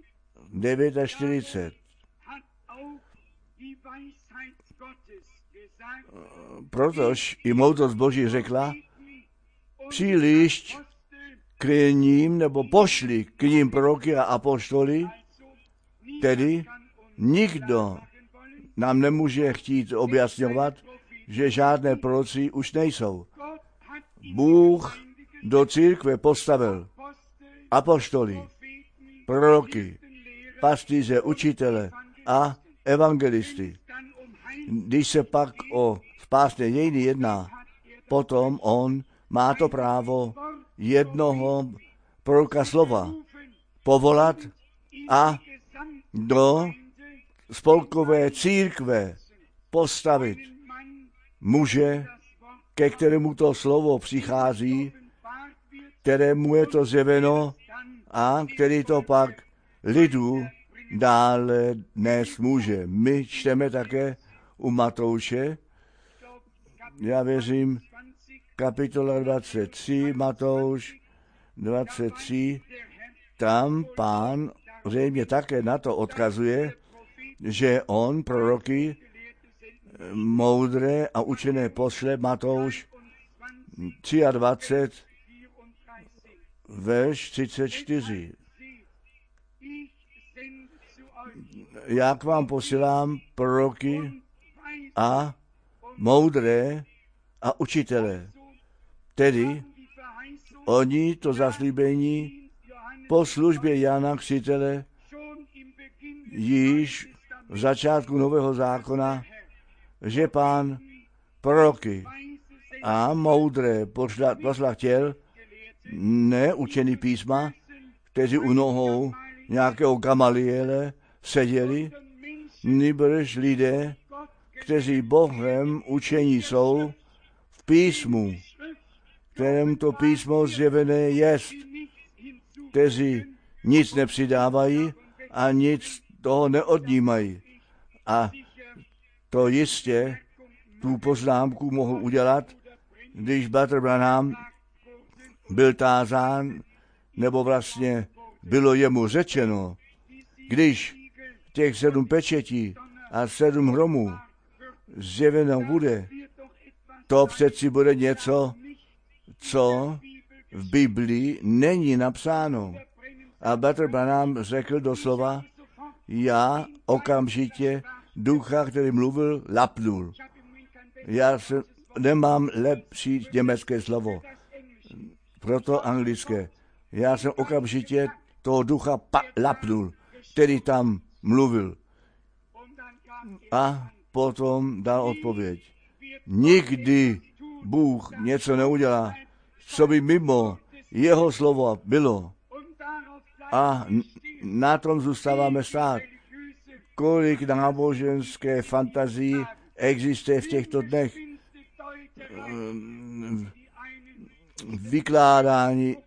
49. Protož i moudrost Boží řekla, příliš k ním, nebo pošli k ním proroky a apoštoly, tedy nikdo nám nemůže chtít objasňovat, že žádné proroci už nejsou. Bůh do církve postavil apoštoly, proroky, pastýře, učitele a evangelisty. Když se pak o spásné dějiny jedná, potom on má to právo jednoho proroka slova povolat a do spolkové církve postavit muže, ke kterému to slovo přichází, kterému je to zjeveno a který to pak lidu dále dnes může. My čteme také u Matouše, já věřím, kapitola 23, Matouš 23, tam Pán zřejmě také na to odkazuje, že on proroky moudré a učené pošle. Matouš 23, verš 34. Já k vám posílám proroky a moudré a učitele. Tedy oni to zaslíbení po službě Jana Křtitele již v začátku Nového zákona, že Pán proroky a moudré poslat chtěl, ne učený písma, kteří u nohou nějakého Gamaliele seděli, nýbrž lidé, kteří Bohem učení jsou v písmu, kterém to písmo zjevené jest, kteří nic nepřidávají a nic toho neodnímají. A to jistě tu poznámku mohu udělat, když bratr Branham byl tázán, nebo vlastně bylo jemu řečeno, když těch 7 pečetí a 7 hromů zjeveno bude, to přeci bude něco, co v Biblii není napsáno. A bratr Branham řekl doslova, já okamžitě ducha, který mluvil, lapnul. Já nemám lepší německé slovo, proto anglické. Já jsem okamžitě toho ducha lapnul, který tam mluvil. A potom dal odpověď. Nikdy Bůh něco neudělá, co by mimo jeho slovo bylo. A na tom zůstáváme stát. Kolik náboženské fantazii existuje v těchto dnech. Vykládání,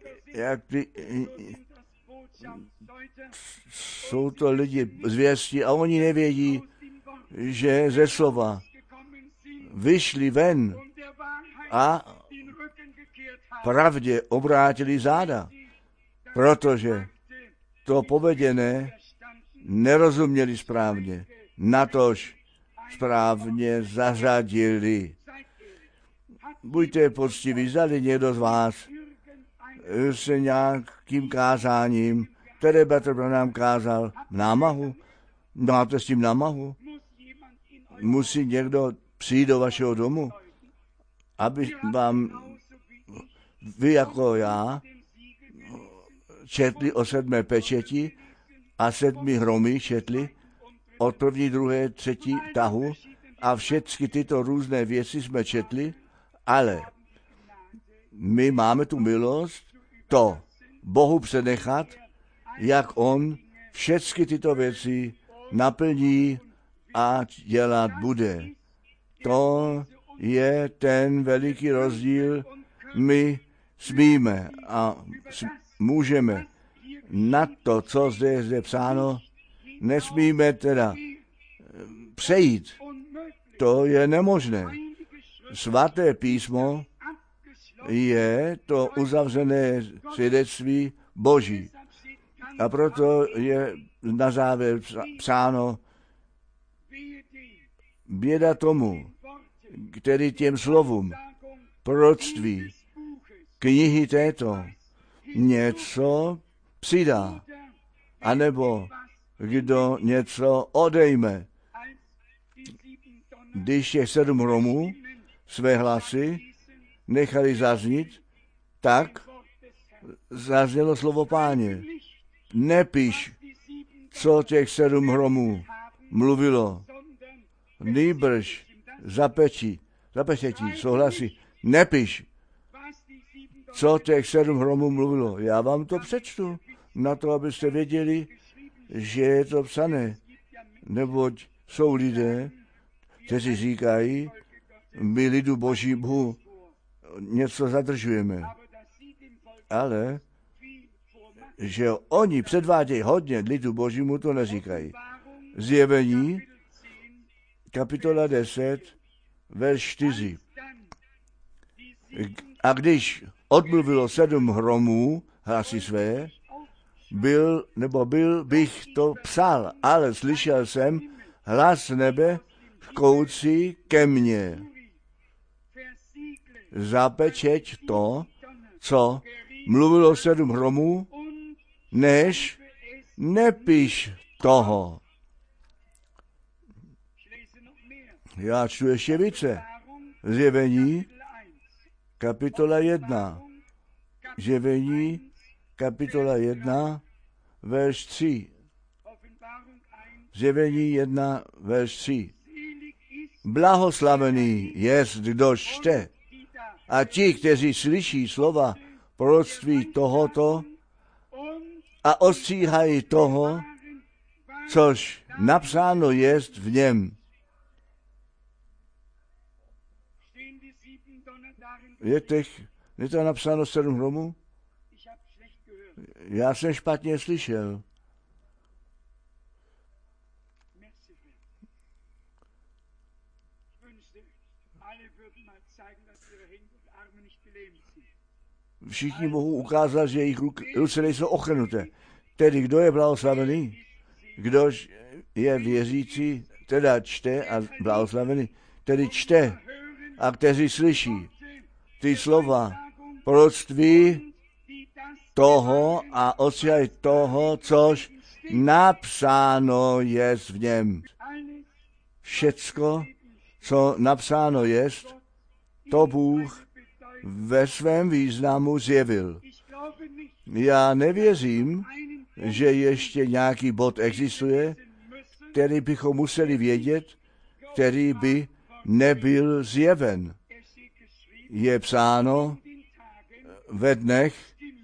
jsou to lidi zvěstí a oni nevědí, že ze slova vyšli ven a pravdě obrátili záda, protože to povedené nerozuměli správně, natož správně zařadili. Buďte poctiví, zdali někdo z vás se nějakým kázáním, které bratr Branham kázal, námahu, máte s tím námahu, musí někdo přijít do vašeho domu, aby vám vy jako já četli o 7. pečeti a 7 hromy četli od 1., 2., 3. tahu a všechny tyto různé věci jsme četli, ale my máme tu milost to Bohu přenechat, jak on všechny tyto věci naplní a dělat bude. To je ten veliký rozdíl. My smíme a můžeme na to, co zde je psáno, nesmíme teda přejít. To je nemožné. Svaté písmo je to uzavřené svědectví Boží. A proto je na závěr psáno, běda tomu, který těm slovům proroctví knihy této něco přidá, anebo kdo něco odejme. Když těch 7 Romů své hlasy nechali zaznít, tak zaznělo slovo Páně. Nepíš, co těch 7 Romů mluvilo, nýbrž zapečetí, souhlasí. Nepíš, co těch 7 Romů mluvilo. Já vám to přečtu, na to, abyste věděli, že je to psané. Neboť jsou lidé, kteří říkají, my lidu Božímu něco zadržujeme. Ale že oni předvádějí hodně lidu Božímu, to neříkají. Zjevení, kapitola 10, verš 4. A když odmluvilo 7 hromů hlasy své, byl bych to psal, ale slyšel jsem hlas nebe škoucí ke mně. Zapečeť to, co mluvilo 7 hromů, než nepíš toho. Já čtu ještě více. Zjevení, kapitola 1. Zjevení, kapitola 1, verš 3. Zjevení 1, verš 3. Blahoslavený jest, kdo čte, a ti, kteří slyší slova proroctví tohoto a ostříhají toho, což napsáno jest v něm. Je to napsáno 7 hromů? Já jsem špatně slyšel. Všichni mohou ukázat, že jejich ruce nejsou ochrnuté. Tedy kdo je blahoslavený? Kdož je věřící, teda čte a blahoslavený, tedy čte a kteří slyší ty slova proroctví toho a ostříhají toho, což napsáno jest v něm. Všecko, co napsáno jest, to Bůh ve svém významu zjevil. Já nevěřím, že ještě nějaký bod existuje, který bychom museli vědět, který by nebyl zjeven. Je psáno ve dnech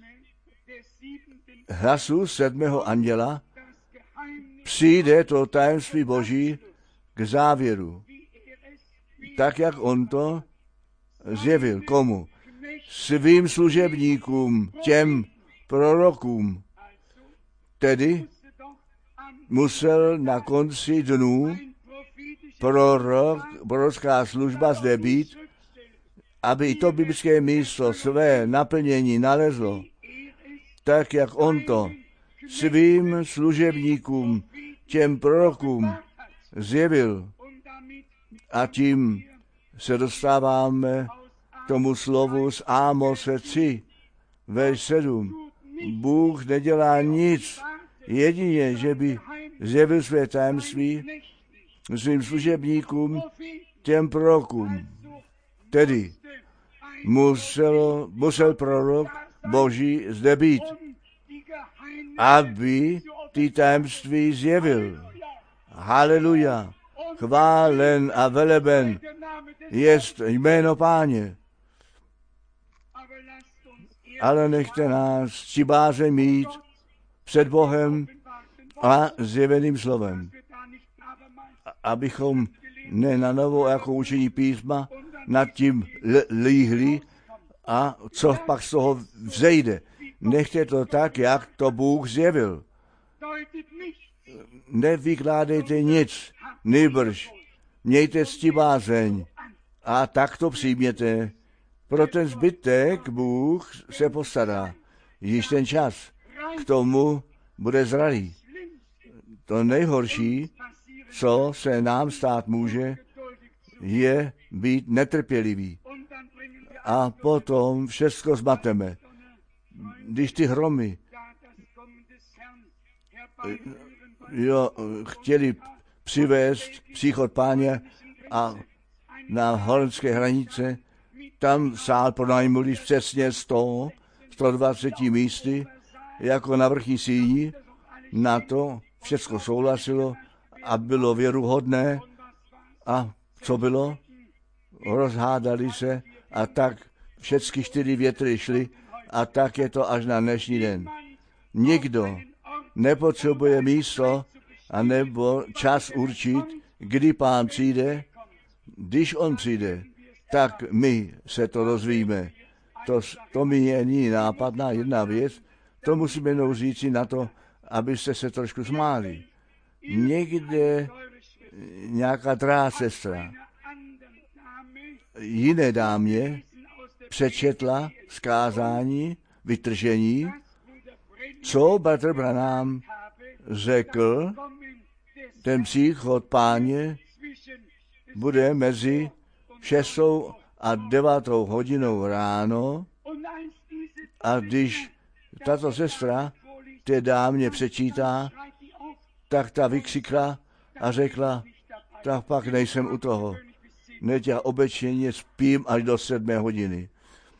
hlasu 7. anděla, přijde to tajemství Boží k závěru. Tak, jak on to zjevil. Komu? Svým služebníkům, těm prorokům. Tedy musel na konci dnů prorocká služba zde být, aby i to biblické místo své naplnění nalezlo, tak jak on to svým služebníkům, těm prorokům zjevil. A tím se dostáváme k tomu slovu z Ámose 3, verš 7. Bůh nedělá nic, jedině, že by zjevil své tajemství svým služebníkům, těm prorokům. Tedy musel prorok Boží zde být, aby ty tajemství zjevil. Haleluja! Chválen a veleben jest jméno Páně. Ale nechte nás čibáře mít před Bohem a zjeveným slovem. Abychom ne na novo jako učení písma nad tím líhli a co pak z toho vzejde. Nechte to tak, jak to Bůh zjevil. Nevykládejte nic, nýbrž mějte ctibázeň a tak to přijměte Pro ten zbytek Bůh se postará. Již ten čas k tomu bude zralý. To nejhorší, co se nám stát může, je být netrpělivý. A potom všechno zmateme. Když ty hromy chtěli přivést příchod Páně a na holandské hranice, tam sál pronajmuli přesně 120 místy, jako na vrchní síni, na to všechno souhlasilo a bylo věruhodné. A co bylo? Rozhádali se a tak všechny 4 větry šly a tak je to až na dnešní den. Nikdo nepotřebuje místo anebo čas určit, kdy Pán přijde. Když on přijde, tak my se to dozvíme. To mi je nyní nápadná jedna věc, to musíme jenom říci na to, abyste se trošku smáli. Někde nějaká drahá sestra jiné dámě přečetla zkázání, vytržení, co bratr Branham řekl, ten příchod Páně bude mezi 6. a 9. hodinou ráno, a když tato sestra té dámě přečítá, tak ta vykřikla a řekla, tak pak nejsem u toho. Neď já obyčejně spím až do 7. hodiny.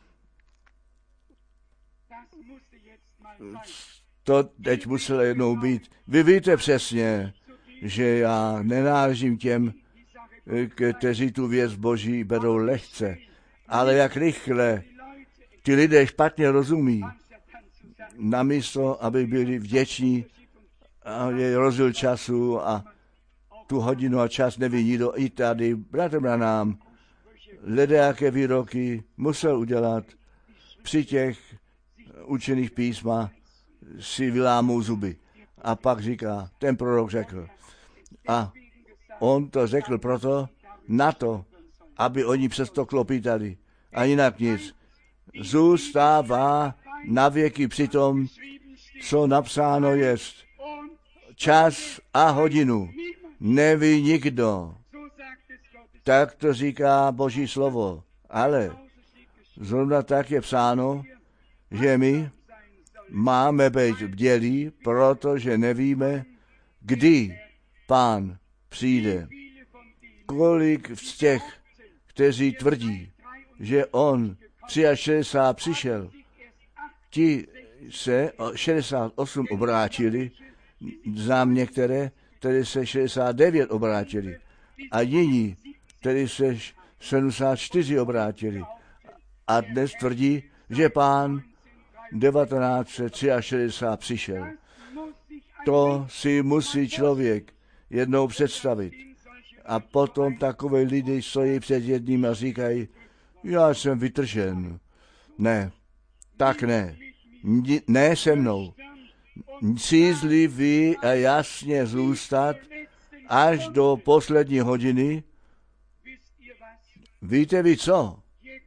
To teď muselo jednou být. Vy víte přesně, že já nenáležím těm, kteří tu věc Boží berou lehce, ale jak rychle ty lidé špatně rozumí, namísto, aby byli vděční a je rozdíl času a tu hodinu a čas neví nikdo. I tady bratr Branham ledajaké výroky musel udělat při těch učených písma, si vylámou zuby. A pak říká, ten prorok řekl. A on to řekl proto, na to, aby oni přesto klopítali. A jinak nic. Zůstává na věky při tom, co napsáno jest. Čas a hodinu neví nikdo. Tak to říká Boží slovo. Ale zrovna tak je psáno, že my máme být bdělí, protože nevíme, kdy Pán přijde. Kolik z těch, kteří tvrdí, že on 63 přišel, ti se 68 obrátili, znám některé, které se 69 obrátili a jiní, kteří se 74 obrátili. A dnes tvrdí, že Pán 1963 přišel. To si musí člověk jednou představit. A potom takové lidi stojí před jedním a říkají, já jsem vytržen. Ne, tak ne. Ne se mnou. Cízlivý a jasně zůstat až do poslední hodiny. Víte vy co?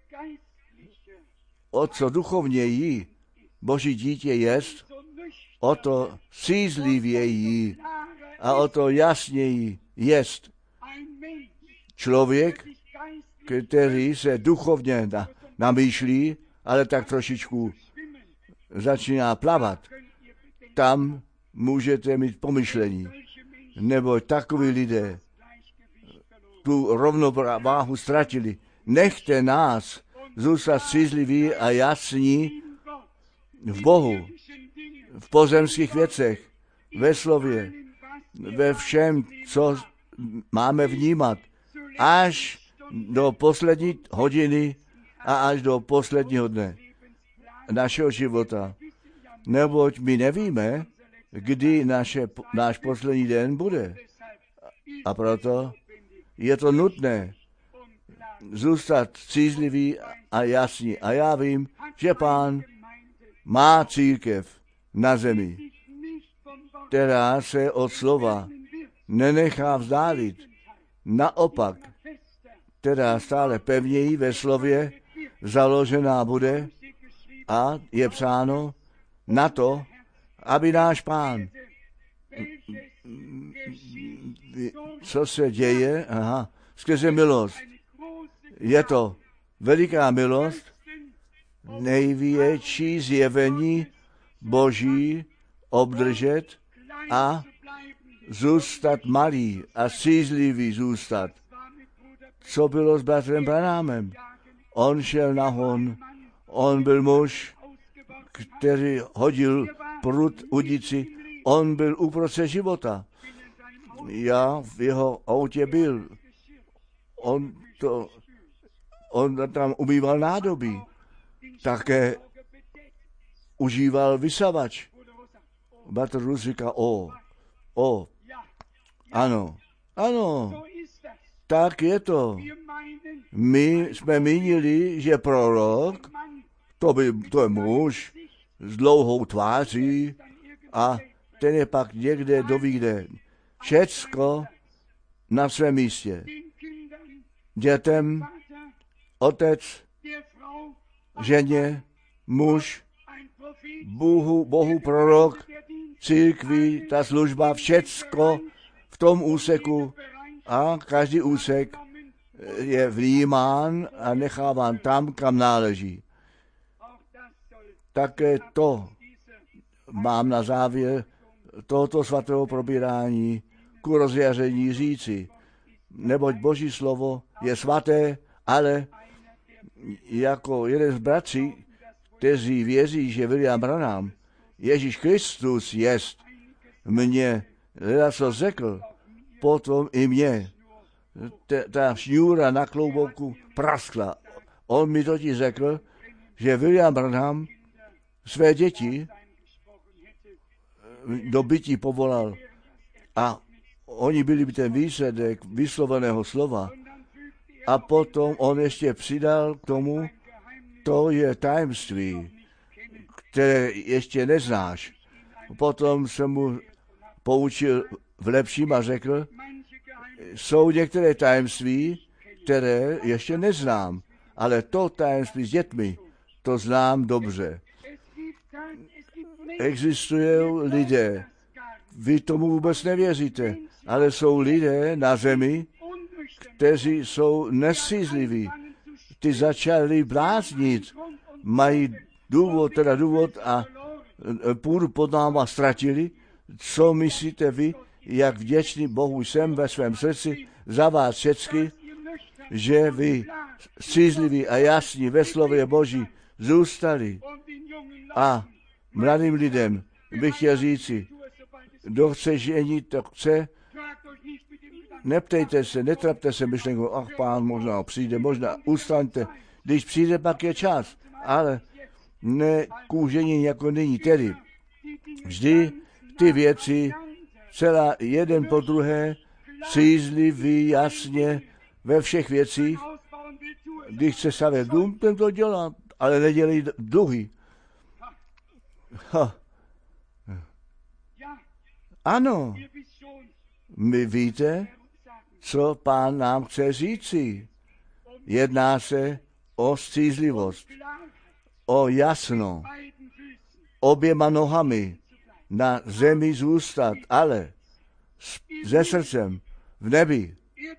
O co duchovněji Boží dítě jest, o to cízlivěji a o to jasněji jest člověk, který se duchovně namýšlí, ale tak trošičku začíná plavat. Tam můžete mít pomyšlení, nebo takoví lidé tu rovnováhu ztratili. Nechte nás zůstat střízliví a jasní v Bohu, v pozemských věcech, ve slově, ve všem, co máme vnímat, až do poslední hodiny a až do posledního dne našeho života. Neboť my nevíme, kdy náš poslední den bude. A proto je to nutné zůstat střízlivý a jasný. A já vím, že Pán má církev na zemi, která se od slova nenechá vzdálit. Naopak, která stále pevněji ve slově založená bude a je psáno na to, aby náš Pán, co se děje, skrze milost. Je to veliká milost, největší zjevení Boží obdržet a zůstat malý a střízlivý zůstat. Co bylo s bratrem Branhamem? On šel na hon, on byl muž, který hodil prut udici, on byl uprostřed života. Já v jeho autě byl. On tam umýval nádobí. Také užíval vysavač. Bratr Rus říká, ano, tak je to. My jsme mínili, že prorok, to je muž s dlouhou tváří a ten je pak někde doví kde. Všecko na svém místě. Dětem, otec, ženě, muž, Bohu prorok, církvi, ta služba, všecko v tom úseku a každý úsek je vnímán a necháván tam, kam náleží. Také to mám na závěr tohoto svatého probírání ku rozjaření říci. Neboť Boží slovo je svaté, ale jako jeden z bratří, kteří věří, že William Branham, Ježíš Kristus jest, mě co řekl, potom i mě. Ta šňůra na klobouku praskla. On mi totiž řekl, že William Branham své děti do bytí povolal a oni byli ten výsledek vysloveného slova. A potom on ještě přidal k tomu, to je tajemství, které ještě neznáš. Potom jsem mu poučil v lepším a řekl, jsou některé tajemství, které ještě neznám, ale to tajemství s dětmi, to znám dobře. Existují lidé, vy tomu vůbec nevěříte, ale jsou lidé na zemi, kteří jsou nesřízliví. Ty začali bláznit, mají důvod a půdu pod náma ztratili. Co myslíte vy, jak vděčný Bohu jsem ve svém srdci za vás všecky, že vy střízliví a jasní ve slově Boží zůstali. A mladým lidem bych chtěl říci, kdo chce ženit, to chce, neptejte se, netrapte se myšlenkou, ach Pán možná přijde, možná ustaňte, když přijde, pak je čas, ale ne kůžení jako nyní. Tedy vždy ty věci, celá jeden po druhé, střízlivý, jasně, ve všech věcích, když chce stavět dům, ten to dělá, ale nedělí dluhy. Ano, my víte, co Pán nám chce říci. Jedná se o střízlivost, o jasno, oběma nohami na zemi zůstat, ale se srdcem v nebi.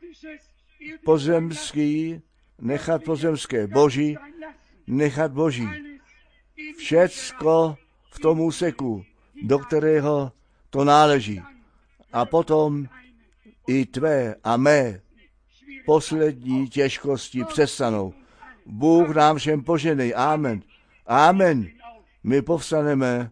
Pozemský nechat pozemské, Boží nechat Boží. Všecko v tom úseku, do kterého to náleží. A potom i tvé a mé poslední těžkosti přestanou. Bůh nám všem poženej. Amen. Amen. My povstaneme.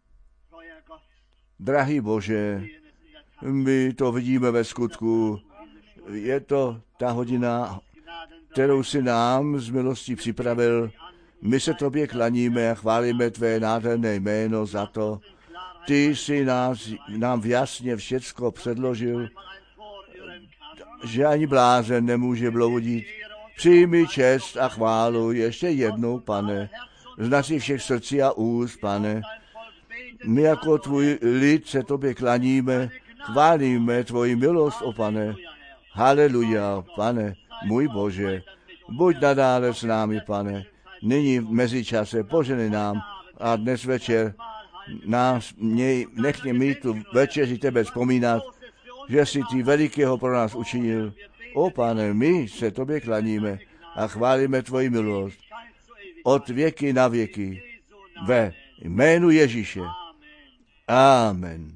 Drahý Bože, my to vidíme ve skutku. Je to ta hodina, kterou si nám z milostí připravil. My se tobě klaníme a chválíme tvé nádherné jméno za to. Ty jsi nám jasně všecko předložil, že ani blázen nemůže bloudit. Přijmi čest a chválu ještě jednou, Pane, z našich všech srdcí a úst, Pane. My jako tvůj lid se tobě klaníme, chválíme tvoji milost, o Pane. Haleluja, Pane, můj Bože, buď nadále s námi, Pane. nyní v mezičase, poženej nám a dnes večer nech mě mít tu večeři tebe vzpomínat, že jsi ty velikého pro nás učinil. O Pane, my se tobě klaníme a chválíme tvoji milost od věky na věky ve jménu Ježíše. Amen.